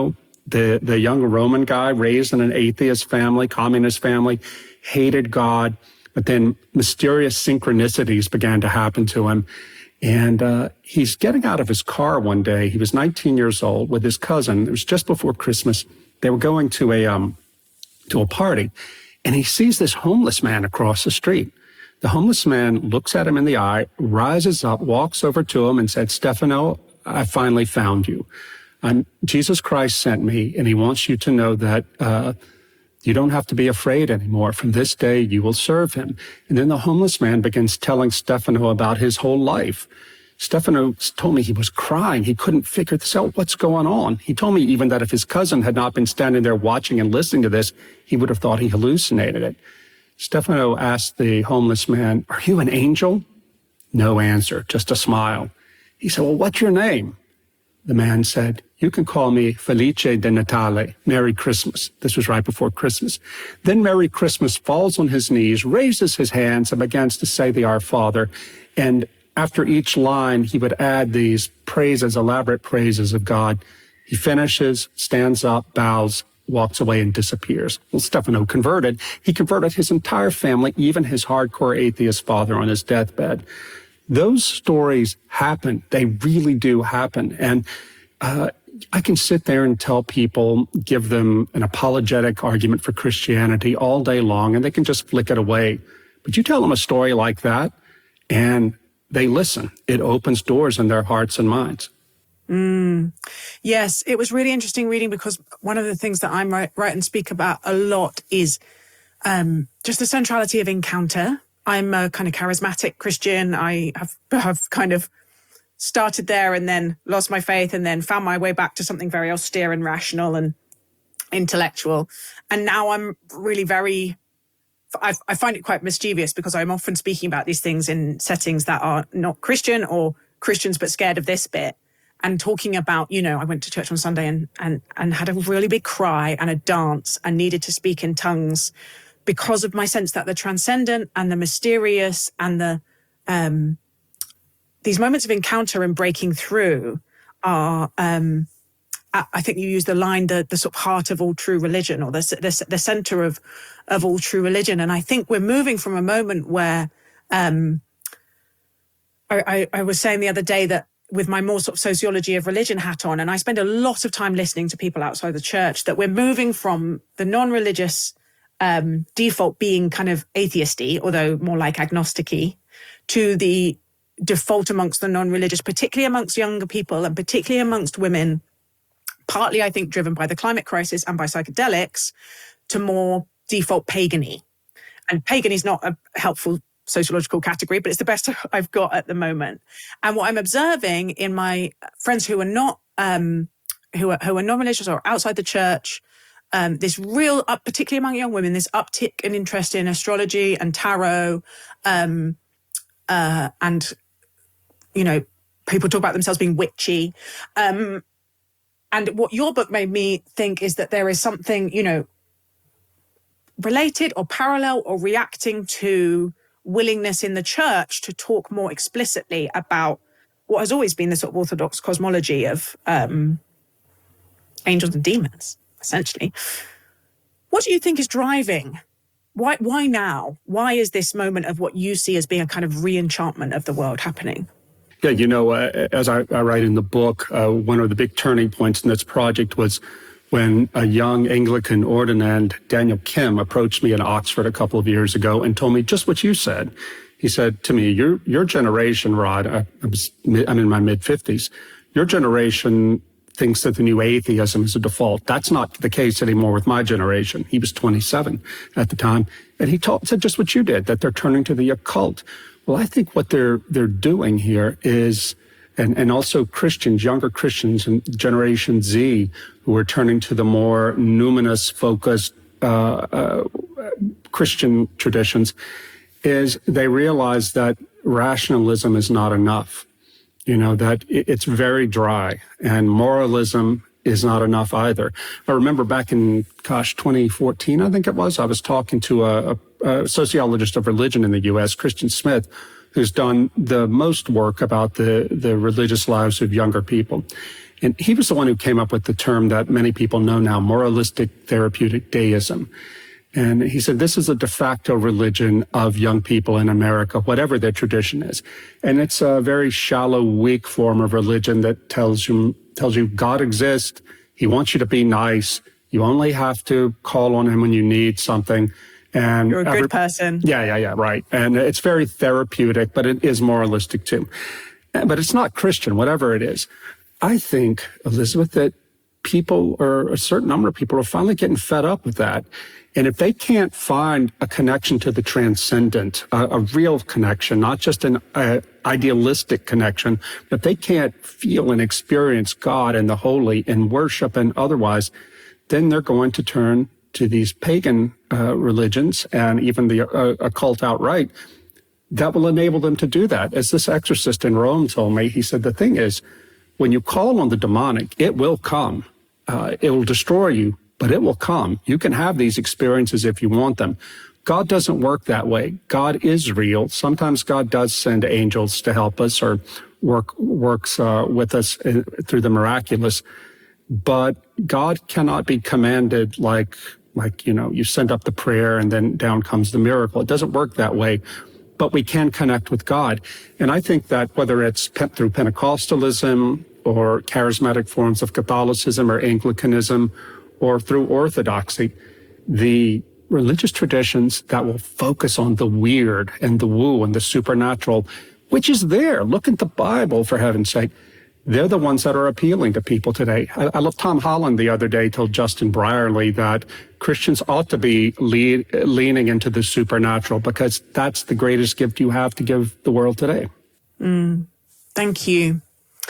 The, the young Roman guy raised in an atheist family, communist family, hated God, but then mysterious synchronicities began to happen to him. And uh, he's getting out of his car one day. He was nineteen years old with his cousin. It was just before Christmas. They were going to a um, to a party, and he sees this homeless man across the street. The homeless man looks at him in the eye, rises up, walks over to him and said, "Stefano, I finally found you. I'm, Jesus Christ sent me, and he wants you to know that uh, you don't have to be afraid anymore. From this day, you will serve him." And then the homeless man begins telling Stefano about his whole life. Stefano told me he was crying. He couldn't figure this out. What's going on? He told me even that if his cousin had not been standing there watching and listening to this, he would have thought he hallucinated it. Stefano asked the homeless man, "Are you an angel?" No answer, just a smile. He said, "Well, what's your name?" The man said, "You can call me Felice de Natale, Merry Christmas." This was right before Christmas. Then Merry Christmas falls on his knees, raises his hands, and begins to say the Our Father. And after each line, he would add these praises, elaborate praises of God. He finishes, stands up, bows, walks away, and disappears. Well, Stefano converted. He converted his entire family, even his hardcore atheist father on his deathbed. Those stories happen. They really do happen. And uh, I can sit there and tell people, give them an apologetic argument for Christianity all day long, and they can just flick it away. But you tell them a story like that, and they listen. It opens doors in their hearts and minds. Mm. Yes, it was really interesting reading, because one of the things that I'm write, write and speak about a lot is um, just the centrality of encounter. I'm a kind of charismatic Christian. I have, have kind of started there and then lost my faith and then found my way back to something very austere and rational and intellectual. And now I'm really very, I, I find it quite mischievous, because I'm often speaking about these things in settings that are not Christian, or Christians but scared of this bit. And talking about, you know, I went to church on Sunday and, and, and had a really big cry and a dance and needed to speak in tongues, because of my sense that the transcendent and the mysterious and the um, these moments of encounter and breaking through are, um, I think you use the line, the, the sort of heart of all true religion, or the, the, the center of, of all true religion. And I think we're moving from a moment where um, I, I, I was saying the other day that with my more sort of sociology of religion hat on, and I spend a lot of time listening to people outside the church, that we're moving from the non-religious um, default being kind of atheisty, although more like agnostic-y, to the default amongst the non-religious, particularly amongst younger people and particularly amongst women, partly, I think, driven by the climate crisis and by psychedelics, to more default pagan-y. And pagan is not a helpful sociological category, but it's the best I've got at the moment. And what I'm observing in my friends who are not, um, who are, who are non-religious or outside the church, um, this real, up, particularly among young women, this uptick in interest in astrology and tarot, um, uh, and, you know, people talk about themselves being witchy. Um, and what your book made me think is that there is something, you know, related or parallel or reacting to willingness in the church to talk more explicitly about what has always been the sort of orthodox cosmology of um, angels and demons, essentially. What do you think is driving? Why, why now? Why is this moment of what you see as being a kind of re-enchantment of the world happening? Yeah, you know, uh, as I, I write in the book, uh, one of the big turning points in this project was when a young Anglican ordinand, Daniel Kim, approached me in Oxford a couple of years ago and told me just what you said. He said to me, your your generation, Rod, I, I was, I'm in my mid-fifties, your generation thinks that the new atheism is a default. That's not the case anymore with my generation. He was twenty-seven at the time. And he told, said just what you did, that they're turning to the occult. Well, I think what they're they're doing here is, and, and also Christians, younger Christians in Generation Z, who are turning to the more numinous focused uh, uh, Christian traditions, is they realize that rationalism is not enough. You know, that it's very dry, and moralism is not enough either. I remember back in, gosh, twenty fourteen, I think it was, I was talking to a, a, a sociologist of religion in the U S, Christian Smith, who's done the most work about the, the religious lives of younger people. And he was the one who came up with the term that many people know now, moralistic therapeutic deism. And he said, this is a de facto religion of young people in America, whatever their tradition is. And it's a very shallow, weak form of religion that tells you, tells you God exists. He wants you to be nice. You only have to call on him when you need something. And you're a good every, person. Yeah, yeah, yeah, right. And it's very therapeutic, but it is moralistic too. But it's not Christian, whatever it is. I think, Elizabeth, that people, or a certain number of people, are finally getting fed up with that. And if they can't find a connection to the transcendent, a, a real connection, not just an uh, idealistic connection, but they can't feel and experience God and the holy in worship and otherwise, then they're going to turn to these pagan uh, religions and even the uh, occult outright that will enable them to do that. As this exorcist in Rome told me, he said, the thing is, when you call on the demonic, it will come. Uh, it will destroy you, but it will come. You can have these experiences if you want them. God doesn't work that way. God is real. Sometimes God does send angels to help us or work works uh, with us uh, through the miraculous. But God cannot be commanded like, like, you know, you send up the prayer and then down comes the miracle. It doesn't work that way. But we can connect with God. And I think that whether it's pe- through Pentecostalism or charismatic forms of Catholicism or Anglicanism or through Orthodoxy, the religious traditions that will focus on the weird and the woo and the supernatural, which is there. Look at the Bible, for heaven's sake. They're the ones that are appealing to people today. I, I love Tom Holland the other day told Justin Brierley that Christians ought to be lead, leaning into the supernatural because that's the greatest gift you have to give the world today. Mm, thank you.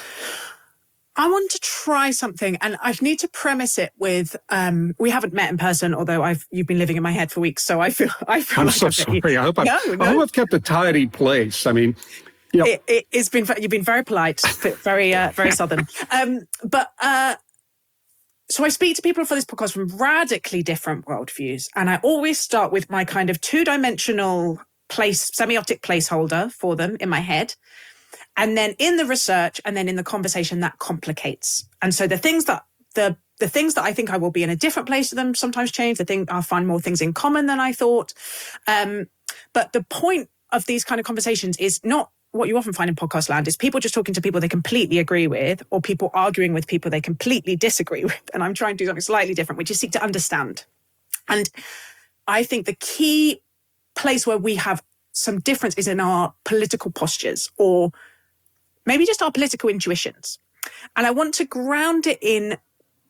I want to try something, and I need to premise it with, um, we haven't met in person, although I've you've been living in my head for weeks, so I feel I feel I'm like so I've sorry. you. I hope, no, I've, no. I hope I've kept a tidy place. I mean, you know. It, it, it's been, you've been very polite, very, uh, very southern. Um, but, uh, so I speak to people for this podcast from radically different worldviews. And I always start with my kind of two-dimensional place, semiotic placeholder for them in my head. And then in the research and then in the conversation, that complicates. And so the things that, the the things that I think I will be in a different place to them sometimes change. I think I'll find more things in common than I thought. Um, but the point of these kind of conversations is not what you often find in podcast land, is people just talking to people they completely agree with, or people arguing with people they completely disagree with. And I'm trying to do something slightly different, which is seek to understand. And I think the key place where we have some difference is in our political postures, or maybe just our political intuitions. And I want to ground it in,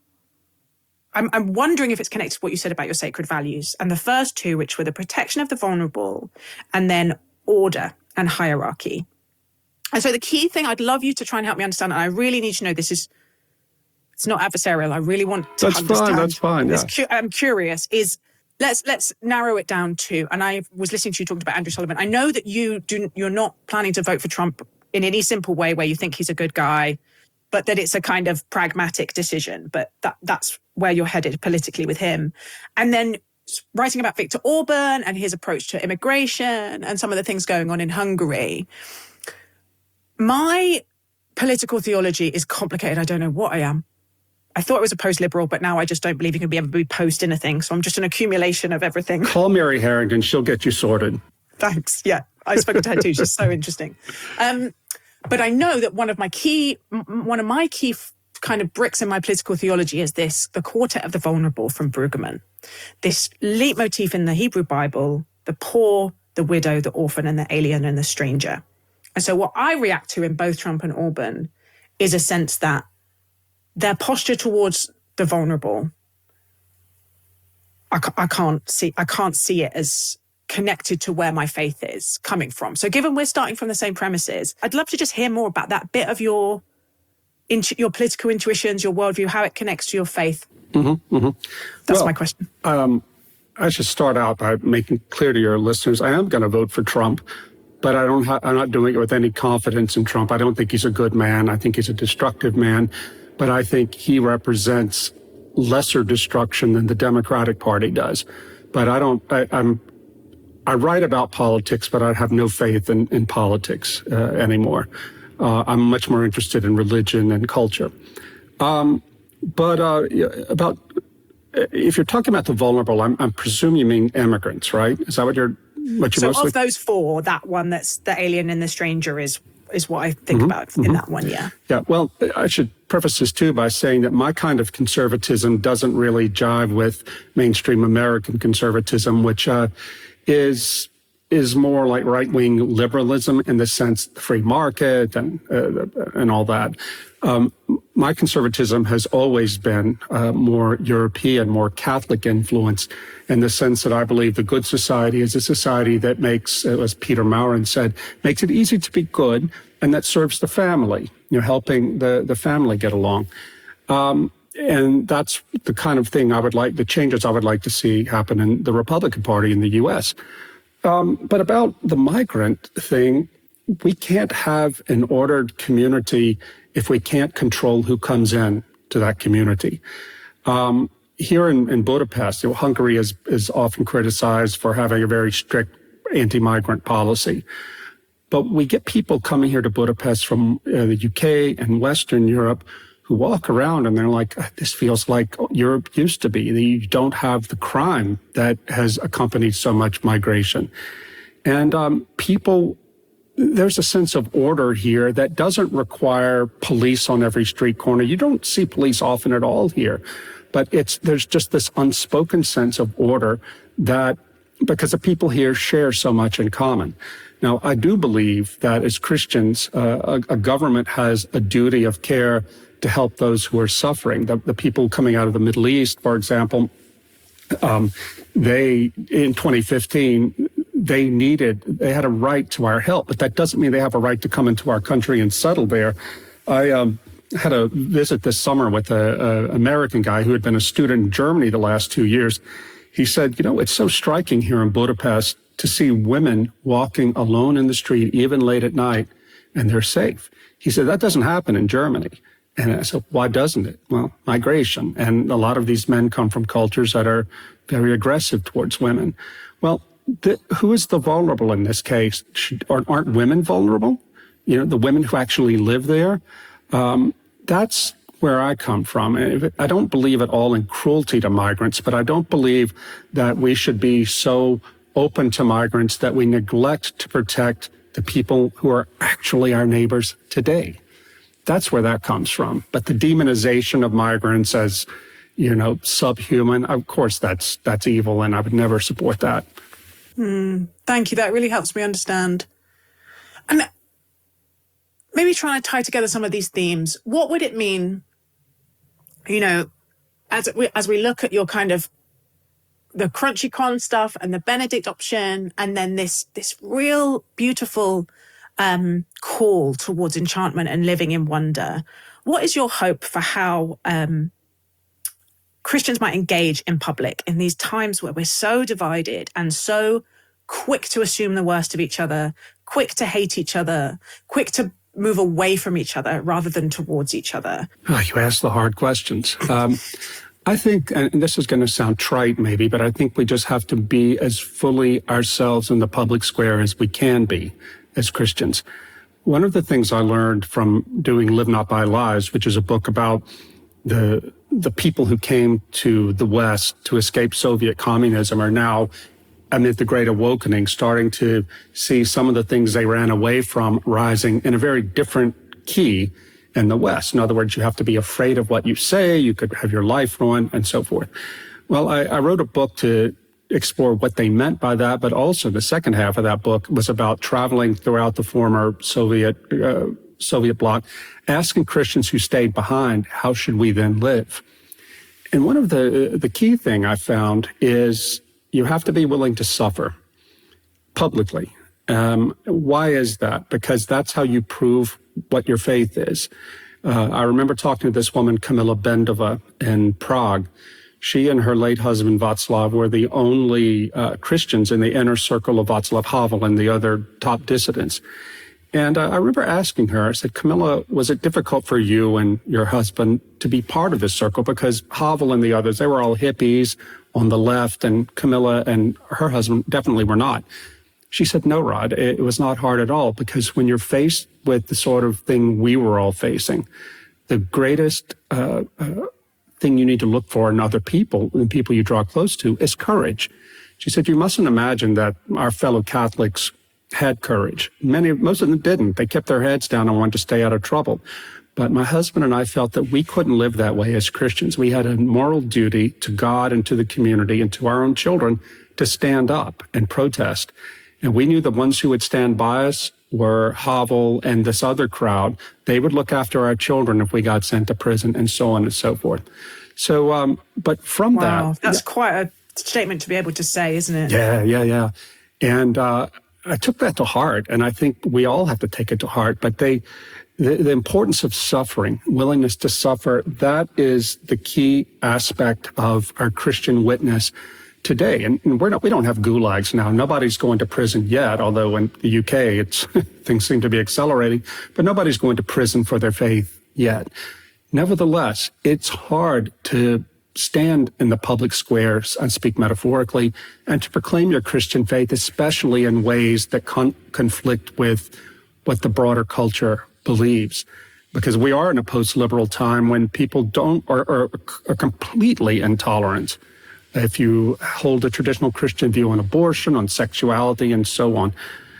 I'm, I'm wondering if it's connected to what you said about your sacred values. And the first two, which were the protection of the vulnerable and then order and hierarchy. And so the key thing I'd love you to try and help me understand, and I really need to know this is, it's not adversarial. I really want to that's understand. Fine, that's fine. This Yeah. cu- I'm curious is, let's let's narrow it down to, and I was listening to you talking about Andrew Sullivan. I know that you do, you're not planning to vote for Trump in any simple way where you think he's a good guy, but that it's a kind of pragmatic decision. But that that's where you're headed politically with him. And then writing about Viktor Orban and his approach to immigration and some of the things going on in Hungary. My political theology is complicated. I don't know what I am. I thought I was a post-liberal, but now I just don't believe you can be able to be post anything. So I'm just an accumulation of everything. Call Mary Harrington. She'll get you sorted. Thanks. Yeah, I've spoken to her too. She's so interesting. Um, but I know that one of my key, one of my key f- kind of bricks in my political theology is this, the quartet of the vulnerable from Brueggemann. This leitmotif in the Hebrew Bible, the poor, the widow, the orphan, and the alien and the stranger. And so what I react to in both Trump and Orban is a sense that their posture towards the vulnerable, I, I can't see, I can't see it as connected to where my faith is coming from. So given we're starting from the same premises, I'd love to just hear more about that bit of your, intu- your political intuitions, your worldview, how it connects to your faith. Mm-hmm, mm-hmm. That's well, my question. Um, I should start out by making clear to your listeners, I am going to vote for Trump, but I don't ha- I'm not doing it with any confidence in Trump. I don't think he's a good man. I think he's a destructive man, but I think he represents lesser destruction than the Democratic Party does. But I don't, I, I'm, I write about politics, but I have no faith in, in politics uh, anymore. Uh, I'm much more interested in religion and culture. Um, but uh, about if you're talking about the vulnerable, I'm, I'm presuming you mean immigrants, right? Is that what you're what you So mostly? of those four, that one that's the alien and the stranger is is what I think mm-hmm, about mm-hmm. in that one, yeah. Yeah, well, I should preface this too by saying that my kind of conservatism doesn't really jive with mainstream American conservatism, which uh, is is more like right-wing liberalism in the sense the free market and uh, and all that. Um, my conservatism has always been uh, more European, more Catholic influence, in the sense that I believe the good society is a society that makes, as Peter Maurin said, makes it easy to be good, and that serves the family, you know, helping the, the family get along. Um, and that's the kind of thing I would like, the changes I would like to see happen in the Republican Party in the U S. Um, but about the migrant thing, we can't have an ordered community if we can't control who comes in to that community. Um, here in, in Budapest, you know, Hungary is, is often criticized for having a very strict anti-migrant policy. But we get people coming here to Budapest from uh, the U K and Western Europe who walk around and they're like, this feels like Europe used to be. You don't have the crime that has accompanied so much migration. And um, people, there's a sense of order here that doesn't require police on every street corner. You don't see police often at all here, but it's there's just this unspoken sense of order that because the people here share so much in common. Now, I do believe that as Christians, uh, a, a government has a duty of care to help those who are suffering. The, the people coming out of the Middle East, for example, um, they, in twenty fifteen, they needed, they had a right to our help, but that doesn't mean they have a right to come into our country and settle there. I um, had a visit this summer with an American guy who had been a student in Germany the last two years. He said, you know, it's so striking here in Budapest to see women walking alone in the street, even late at night, and they're safe. He said, that doesn't happen in Germany. And I said, why doesn't it? Well, migration. And a lot of these men come from cultures that are very aggressive towards women. Well, the, who is the vulnerable in this case? Should, aren't, aren't women vulnerable? You know, the women who actually live there? Um, that's where I come from. I don't believe at all in cruelty to migrants, but I don't believe that we should be so open to migrants that we neglect to protect the people who are actually our neighbors today. That's where that comes from. But the demonization of migrants as, you know, subhuman, of course, that's that's evil, and I would never support that. Mm, thank you. That really helps me understand. And maybe trying to tie together some of these themes. What would it mean, you know, as we, as we look at your kind of the crunchy con stuff and the Benedict option, and then this this real beautiful um, call towards enchantment and living in wonder. What is your hope for how um, Christians might engage in public in these times where we're so divided and so quick to assume the worst of each other, quick to hate each other, quick to move away from each other rather than towards each other? Oh, you ask the hard questions. Um, I think, and this is going to sound trite maybe, but I think we just have to be as fully ourselves in the public square as we can be as Christians. One of the things I learned from doing Live Not by Lies, which is a book about the the people who came to the West to escape Soviet communism, are now, amid the Great Awakening, starting to see some of the things they ran away from rising in a very different key in the West. In other words, you have to be afraid of what you say, you could have your life ruined, and so forth. Well, I, I wrote a book to explore what they meant by that, but also the second half of that book was about traveling throughout the former Soviet uh, Soviet bloc, asking Christians who stayed behind, how should we then live? And one of the the key thing I found is you have to be willing to suffer publicly. Um, why is that? Because that's how you prove what your faith is. Uh, I remember talking to this woman, Kamila Bendova, in Prague. She and her late husband, Václav, were the only uh, Christians in the inner circle of Václav Havel and the other top dissidents. And uh, I remember asking her, I said, Kamila, was it difficult for you and your husband to be part of this circle? Because Havel and the others, they were all hippies on the left, and Kamila and her husband definitely were not. She said, no, Rod, it was not hard at all, because when you're faced with the sort of thing we were all facing, the greatest uh, uh, thing you need to look for in other people, the people you draw close to, is courage. She said, you mustn't imagine that our fellow Catholics had courage. Many, most of them didn't. They kept their heads down and wanted to stay out of trouble. But my husband and I felt that we couldn't live that way as Christians. We had a moral duty to God and to the community and to our own children to stand up and protest. And we knew the ones who would stand by us were Havel and this other crowd. They would look after our children if we got sent to prison, and so on and so forth. So, um, but from wow, that... That's quite a statement to be able to say, isn't it? Yeah, yeah, yeah. And uh, I took that to heart, and I think we all have to take it to heart. But they, the, the importance of suffering, willingness to suffer, that is the key aspect of our Christian witness today. And, and we're not, we don't have gulags now. Nobody's going to prison yet, although in the U K, it's things seem to be accelerating. But nobody's going to prison for their faith yet. Nevertheless, it's hard to stand in the public squares, and speak metaphorically, and to proclaim your Christian faith, especially in ways that con- conflict with what the broader culture believes. Because we are in a post-liberal time when people don't are, are, are completely intolerant. If you hold a traditional Christian view on abortion, on sexuality, and so on,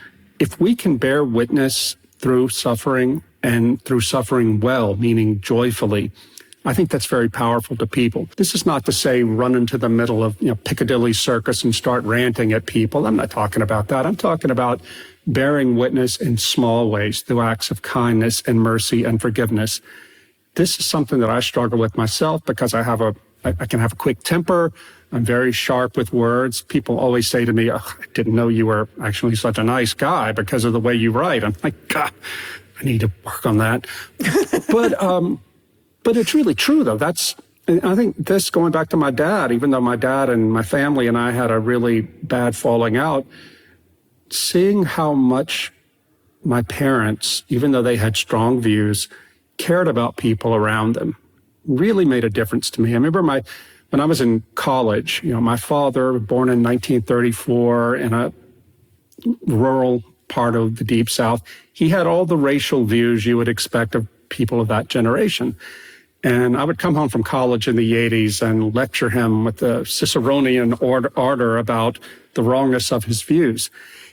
if we can bear witness through suffering and through suffering well, meaning joyfully, I think that's very powerful to people. This is not to say run into the middle of, you know, Piccadilly Circus and start ranting at people. I'm not talking about that. I'm talking about bearing witness in small ways through acts of kindness and mercy and forgiveness. This is something that I struggle with myself because I have a, I, I can have a quick temper. I'm very sharp with words. People always say to me, oh, I didn't know you were actually such a nice guy because of the way you write. I'm like, God, I need to work on that. but, um, But it's really true, though. That's, I think this, going back to my dad, even though my dad and my family and I had a really bad falling out, seeing how much my parents, even though they had strong views, cared about people around them really made a difference to me. I remember my, when I was in college, you know, my father, born in nineteen thirty-four in a rural part of the Deep South, he had all the racial views you would expect of people of that generation. And I would come home from college in the eighties and lecture him with the Ciceronian ardor about the wrongness of his views.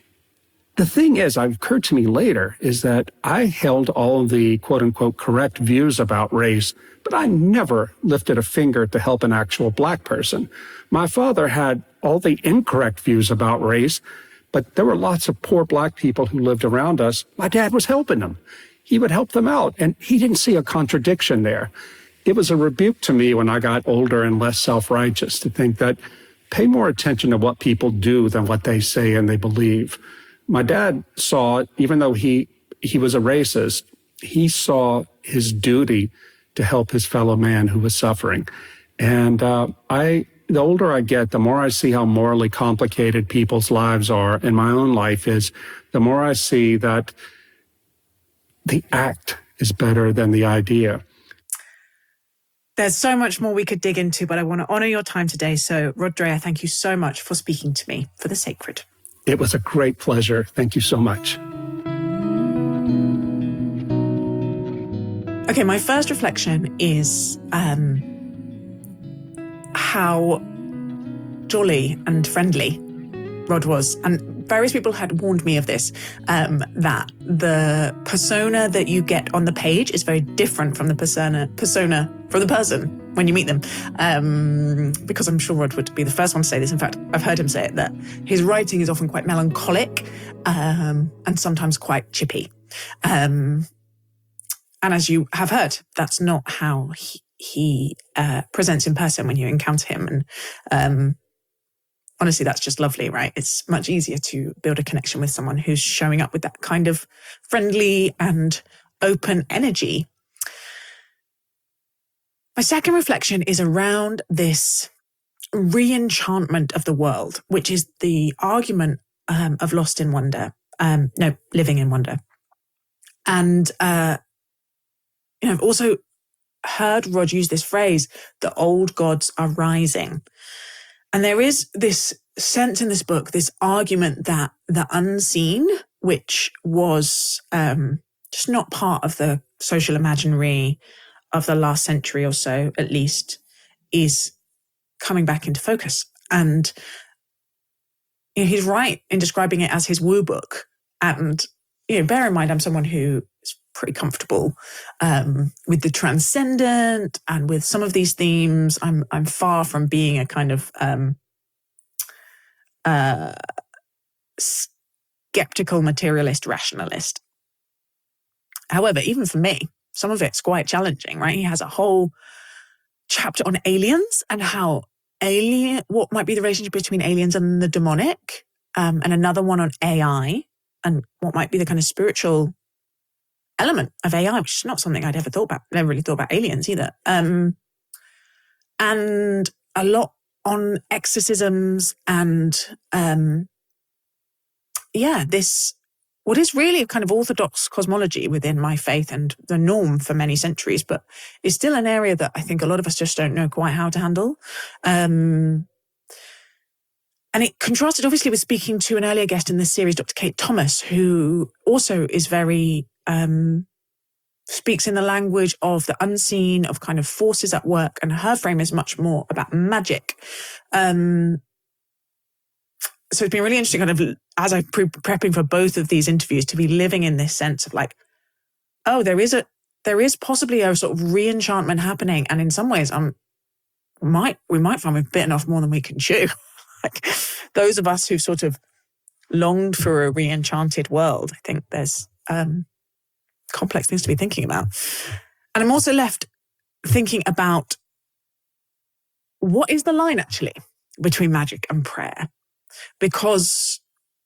The thing is, it occurred to me later, is that I held all of the quote-unquote correct views about race, but I never lifted a finger to help an actual black person. My father had all the incorrect views about race, but there were lots of poor black people who lived around us. My dad was helping them. He would help them out, and he didn't see a contradiction there. It was a rebuke to me when I got older and less self-righteous to think that pay more attention to what people do than what they say and they believe. My dad saw, even though he, he was a racist, he saw his duty to help his fellow man who was suffering. And uh, I, the older I get, the more I see how morally complicated people's lives are, and my own life is, the more I see that the act is better than the idea. There's so much more we could dig into, but I want to honor your time today. So, Rod Dreher, thank you so much for speaking to me for The Sacred. It was a great pleasure. Thank you so much. Okay, my first reflection is um, how jolly and friendly Rod was. And various people had warned me of this, um, that the persona that you get on the page is very different from the persona persona from the person when you meet them. Um, because I'm sure Rod would be the first one to say this. In fact, I've heard him say it, that his writing is often quite melancholic um, and sometimes quite chippy. Um, and as you have heard, that's not how he, he uh, presents in person when you encounter him. And um, honestly, that's just lovely, right? It's much easier to build a connection with someone who's showing up with that kind of friendly and open energy. My second reflection is around this re-enchantment of the world, which is the argument um, of Lost in Wonder, um, no, Living in Wonder. And, uh, you know, I've also heard Rod use this phrase, the old gods are rising. And there is this sense in this book, this argument that the unseen, which was um, just not part of the social imaginary of the last century or so, at least, is coming back into focus. And you know, he's right in describing it as his woo book. And you know, bear in mind, I'm someone who is pretty comfortable um, with the transcendent and with some of these themes. I'm I'm far from being a kind of um, uh, skeptical materialist rationalist. However, even for me, some of it's quite challenging, right? He has a whole chapter on aliens and how alien, what might be the relationship between aliens and the demonic, um, and another one on A I and what might be the kind of spiritual element of A I, which is not something I'd ever thought about. Never really thought about aliens either. Um, and a lot on exorcisms and, um, yeah, this, what is really a kind of orthodox cosmology within my faith and the norm for many centuries, but is still an area that I think a lot of us just don't know quite how to handle. Um, and it contrasted obviously with speaking to an earlier guest in this series, Doctor Kate Thomas, who also is very, um, speaks in the language of the unseen, of kind of forces at work, and her frame is much more about magic. Um, So it's been really interesting kind of as I'm pre- prepping for both of these interviews to be living in this sense of like, oh, there is a, there is possibly a sort of re-enchantment happening. And in some ways, I'm might, we might find we've bitten off more than we can chew. Like those of us who sort of longed for a re-enchanted world, I think there's um, complex things to be thinking about. And I'm also left thinking about what is the line actually between magic and prayer? Because,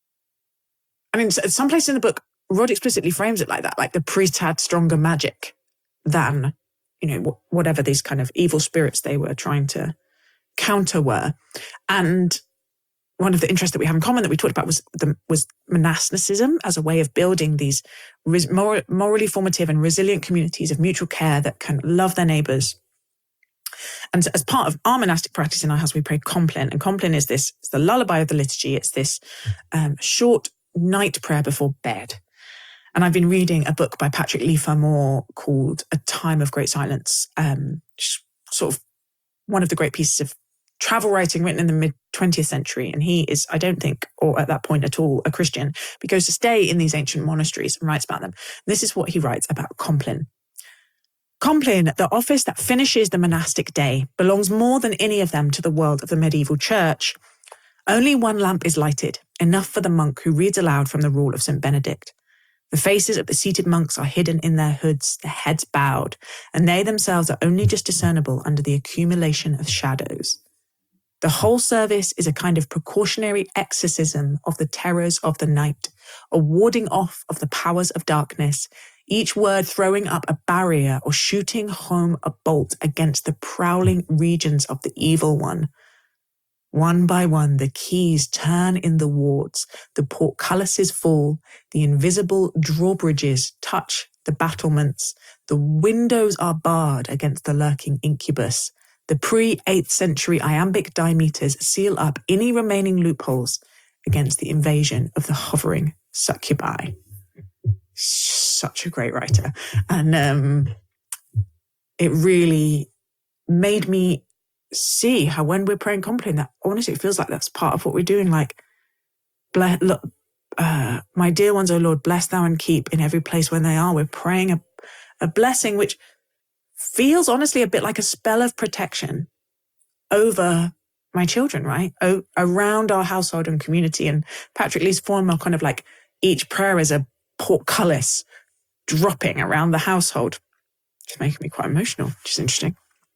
I mean, some place in the book, Rod explicitly frames it like that, like the priest had stronger magic than, you know, whatever these kind of evil spirits they were trying to counter were. And one of the interests that we have in common that we talked about was the, was monasticism as a way of building these res, moral, morally formative and resilient communities of mutual care that can love their neighbours. And as part of our monastic practice in our house, we pray Compline. And Compline is this, it's the lullaby of the liturgy. It's this um, short night prayer before bed. And I've been reading a book by Patrick Leigh Fermor called A Time of Great Silence, um, sort of one of the great pieces of travel writing written in the mid-twentieth century. And he is, I don't think, or at that point at all, a Christian, but goes to stay in these ancient monasteries and writes about them. And this is what he writes about Compline. Compline, the office that finishes the monastic day, belongs more than any of them to the world of the medieval church. Only one lamp is lighted, enough for the monk who reads aloud from the rule of Saint Benedict. The faces of the seated monks are hidden in their hoods, their heads bowed, and they themselves are only just discernible under the accumulation of shadows. The whole service is a kind of precautionary exorcism of the terrors of the night, a warding off of the powers of darkness, each word throwing up a barrier or shooting home a bolt against the prowling regions of the evil one. One by one, the keys turn in the wards, the portcullises fall, the invisible drawbridges touch the battlements, the windows are barred against the lurking incubus, the pre-eighth century iambic dimeters seal up any remaining loopholes against the invasion of the hovering succubi. Such a great writer. And um, it really made me see how when we're praying Compline, that honestly it feels like that's part of what we're doing. Like, bless, look, uh, my dear ones, O Lord, bless thou and keep in every place when they are. We're praying a, a blessing which feels honestly a bit like a spell of protection over my children, right? O, around our household and community. And Patrick Leigh Fermor kind of like each prayer is a portcullis dropping around the household. It's making me quite emotional, which is interesting.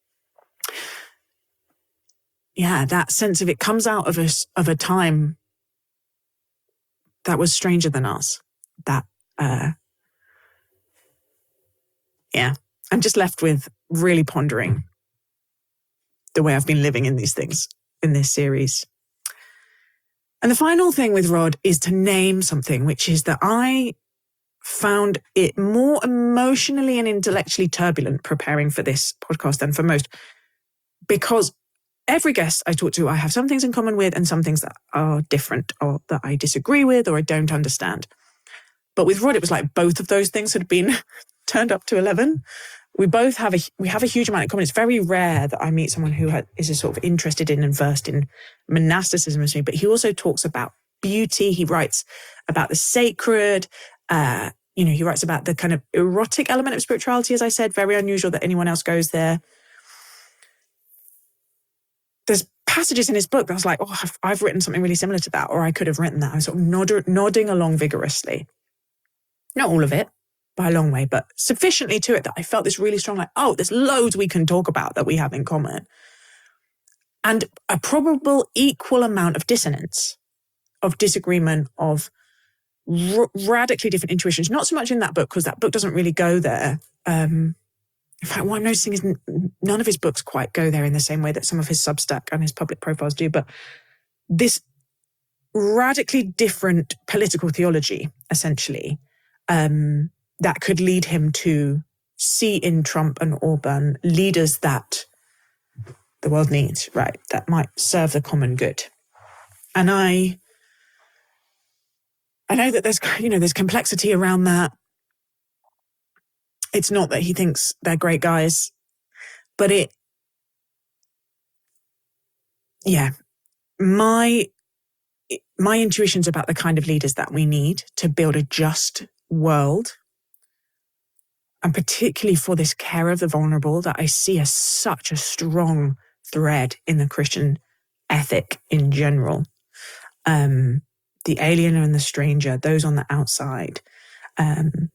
Yeah, that sense of it comes out of a, of a time that was stranger than us. That, uh, yeah, I'm just left with really pondering the way I've been living in these things in this series. And the final thing with Rod is to name something, which is that I found it more emotionally and intellectually turbulent preparing for this podcast than for most, because every guest I talk to, I have some things in common with and some things that are different or that I disagree with or I don't understand. But with Rod, it was like both of those things had been turned up to eleven. we both have a we have a huge amount in common. It's very rare that I meet someone who ha- is a sort of interested in and versed in monasticism as me, but he also talks about beauty. He writes about the sacred. Uh, you know, he writes about the kind of erotic element of spirituality, as I said, very unusual that anyone else goes there. There's passages in his book that I was like, oh, I've, I've written something really similar to that, or I could have written that. I was sort of nod- nodding along vigorously. Not all of it, by a long way, but sufficiently to it that I felt this really strong, like, oh, there's loads we can talk about that we have in common. And a probable equal amount of dissonance, of disagreement, of r- radically different intuitions. Not so much in that book, because that book doesn't really go there. Um, in fact, what I'm noticing is n- none of his books quite go there in the same way that some of his Substack and his public profiles do. But this radically different political theology, essentially, um, that could lead him to see in Trump and Orban leaders that the world needs, right? That might serve the common good. And I, I know that there's, you know, there's complexity around that. It's not that he thinks they're great guys, but it, yeah, my, my intuitions about the kind of leaders that we need to build a just world, and particularly for this care of the vulnerable that I see as such a strong thread in the Christian ethic in general. Um, the alien and the stranger, those on the outside. Um,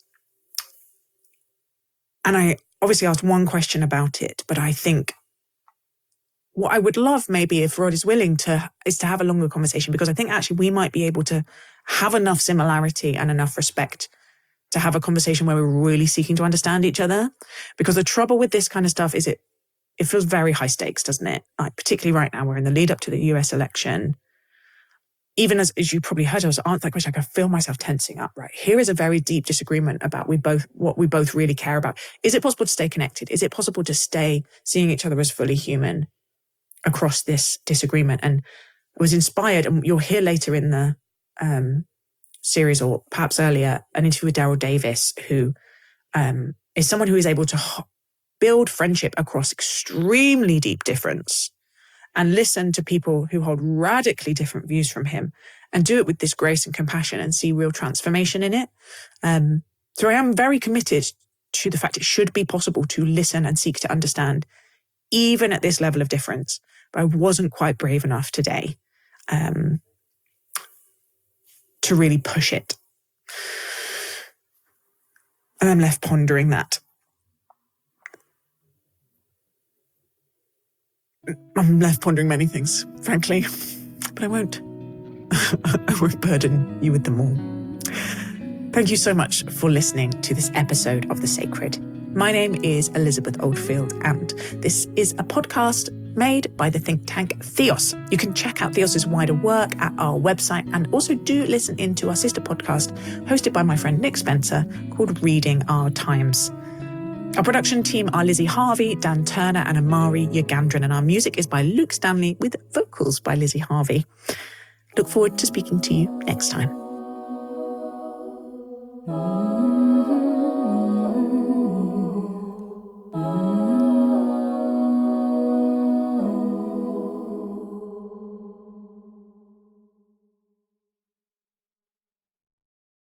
and I obviously asked one question about it, but I think what I would love maybe if Rod is willing to, is to have a longer conversation, because I think actually we might be able to have enough similarity and enough respect to have a conversation where we're really seeking to understand each other. Because the trouble with this kind of stuff is it, it feels very high stakes, doesn't it? Like particularly right now, we're in the lead up to the U S election. Even as, as you probably heard, I was answering that question, I could feel myself tensing up, right? Here is a very deep disagreement about we both what we both really care about. Is it possible to stay connected? Is it possible to stay seeing each other as fully human across this disagreement? And I was inspired, and you'll hear later in the um, series, or perhaps earlier, an interview with Daryl Davis, who um, is someone who is able to ho- build friendship across extremely deep difference and listen to people who hold radically different views from him and do it with this grace and compassion and see real transformation in it. Um, so I am very committed to the fact it should be possible to listen and seek to understand, even at this level of difference. But I wasn't quite brave enough today um, to really push it. And I'm left pondering that. I'm left pondering many things, frankly, but I won't. I won't burden you with them all. Thank you so much for listening to this episode of The Sacred. My name is Elizabeth Oldfield, and this is a podcast made by the think tank Theos. You can check out Theos's wider work at our website, and also do listen into our sister podcast hosted by my friend Nick Spencer called Reading Our Times. Our production team are Lizzie Harvey, Dan Turner and Amari Yagandran, and our music is by Luke Stanley with vocals by Lizzie Harvey. Look forward to speaking to you next time.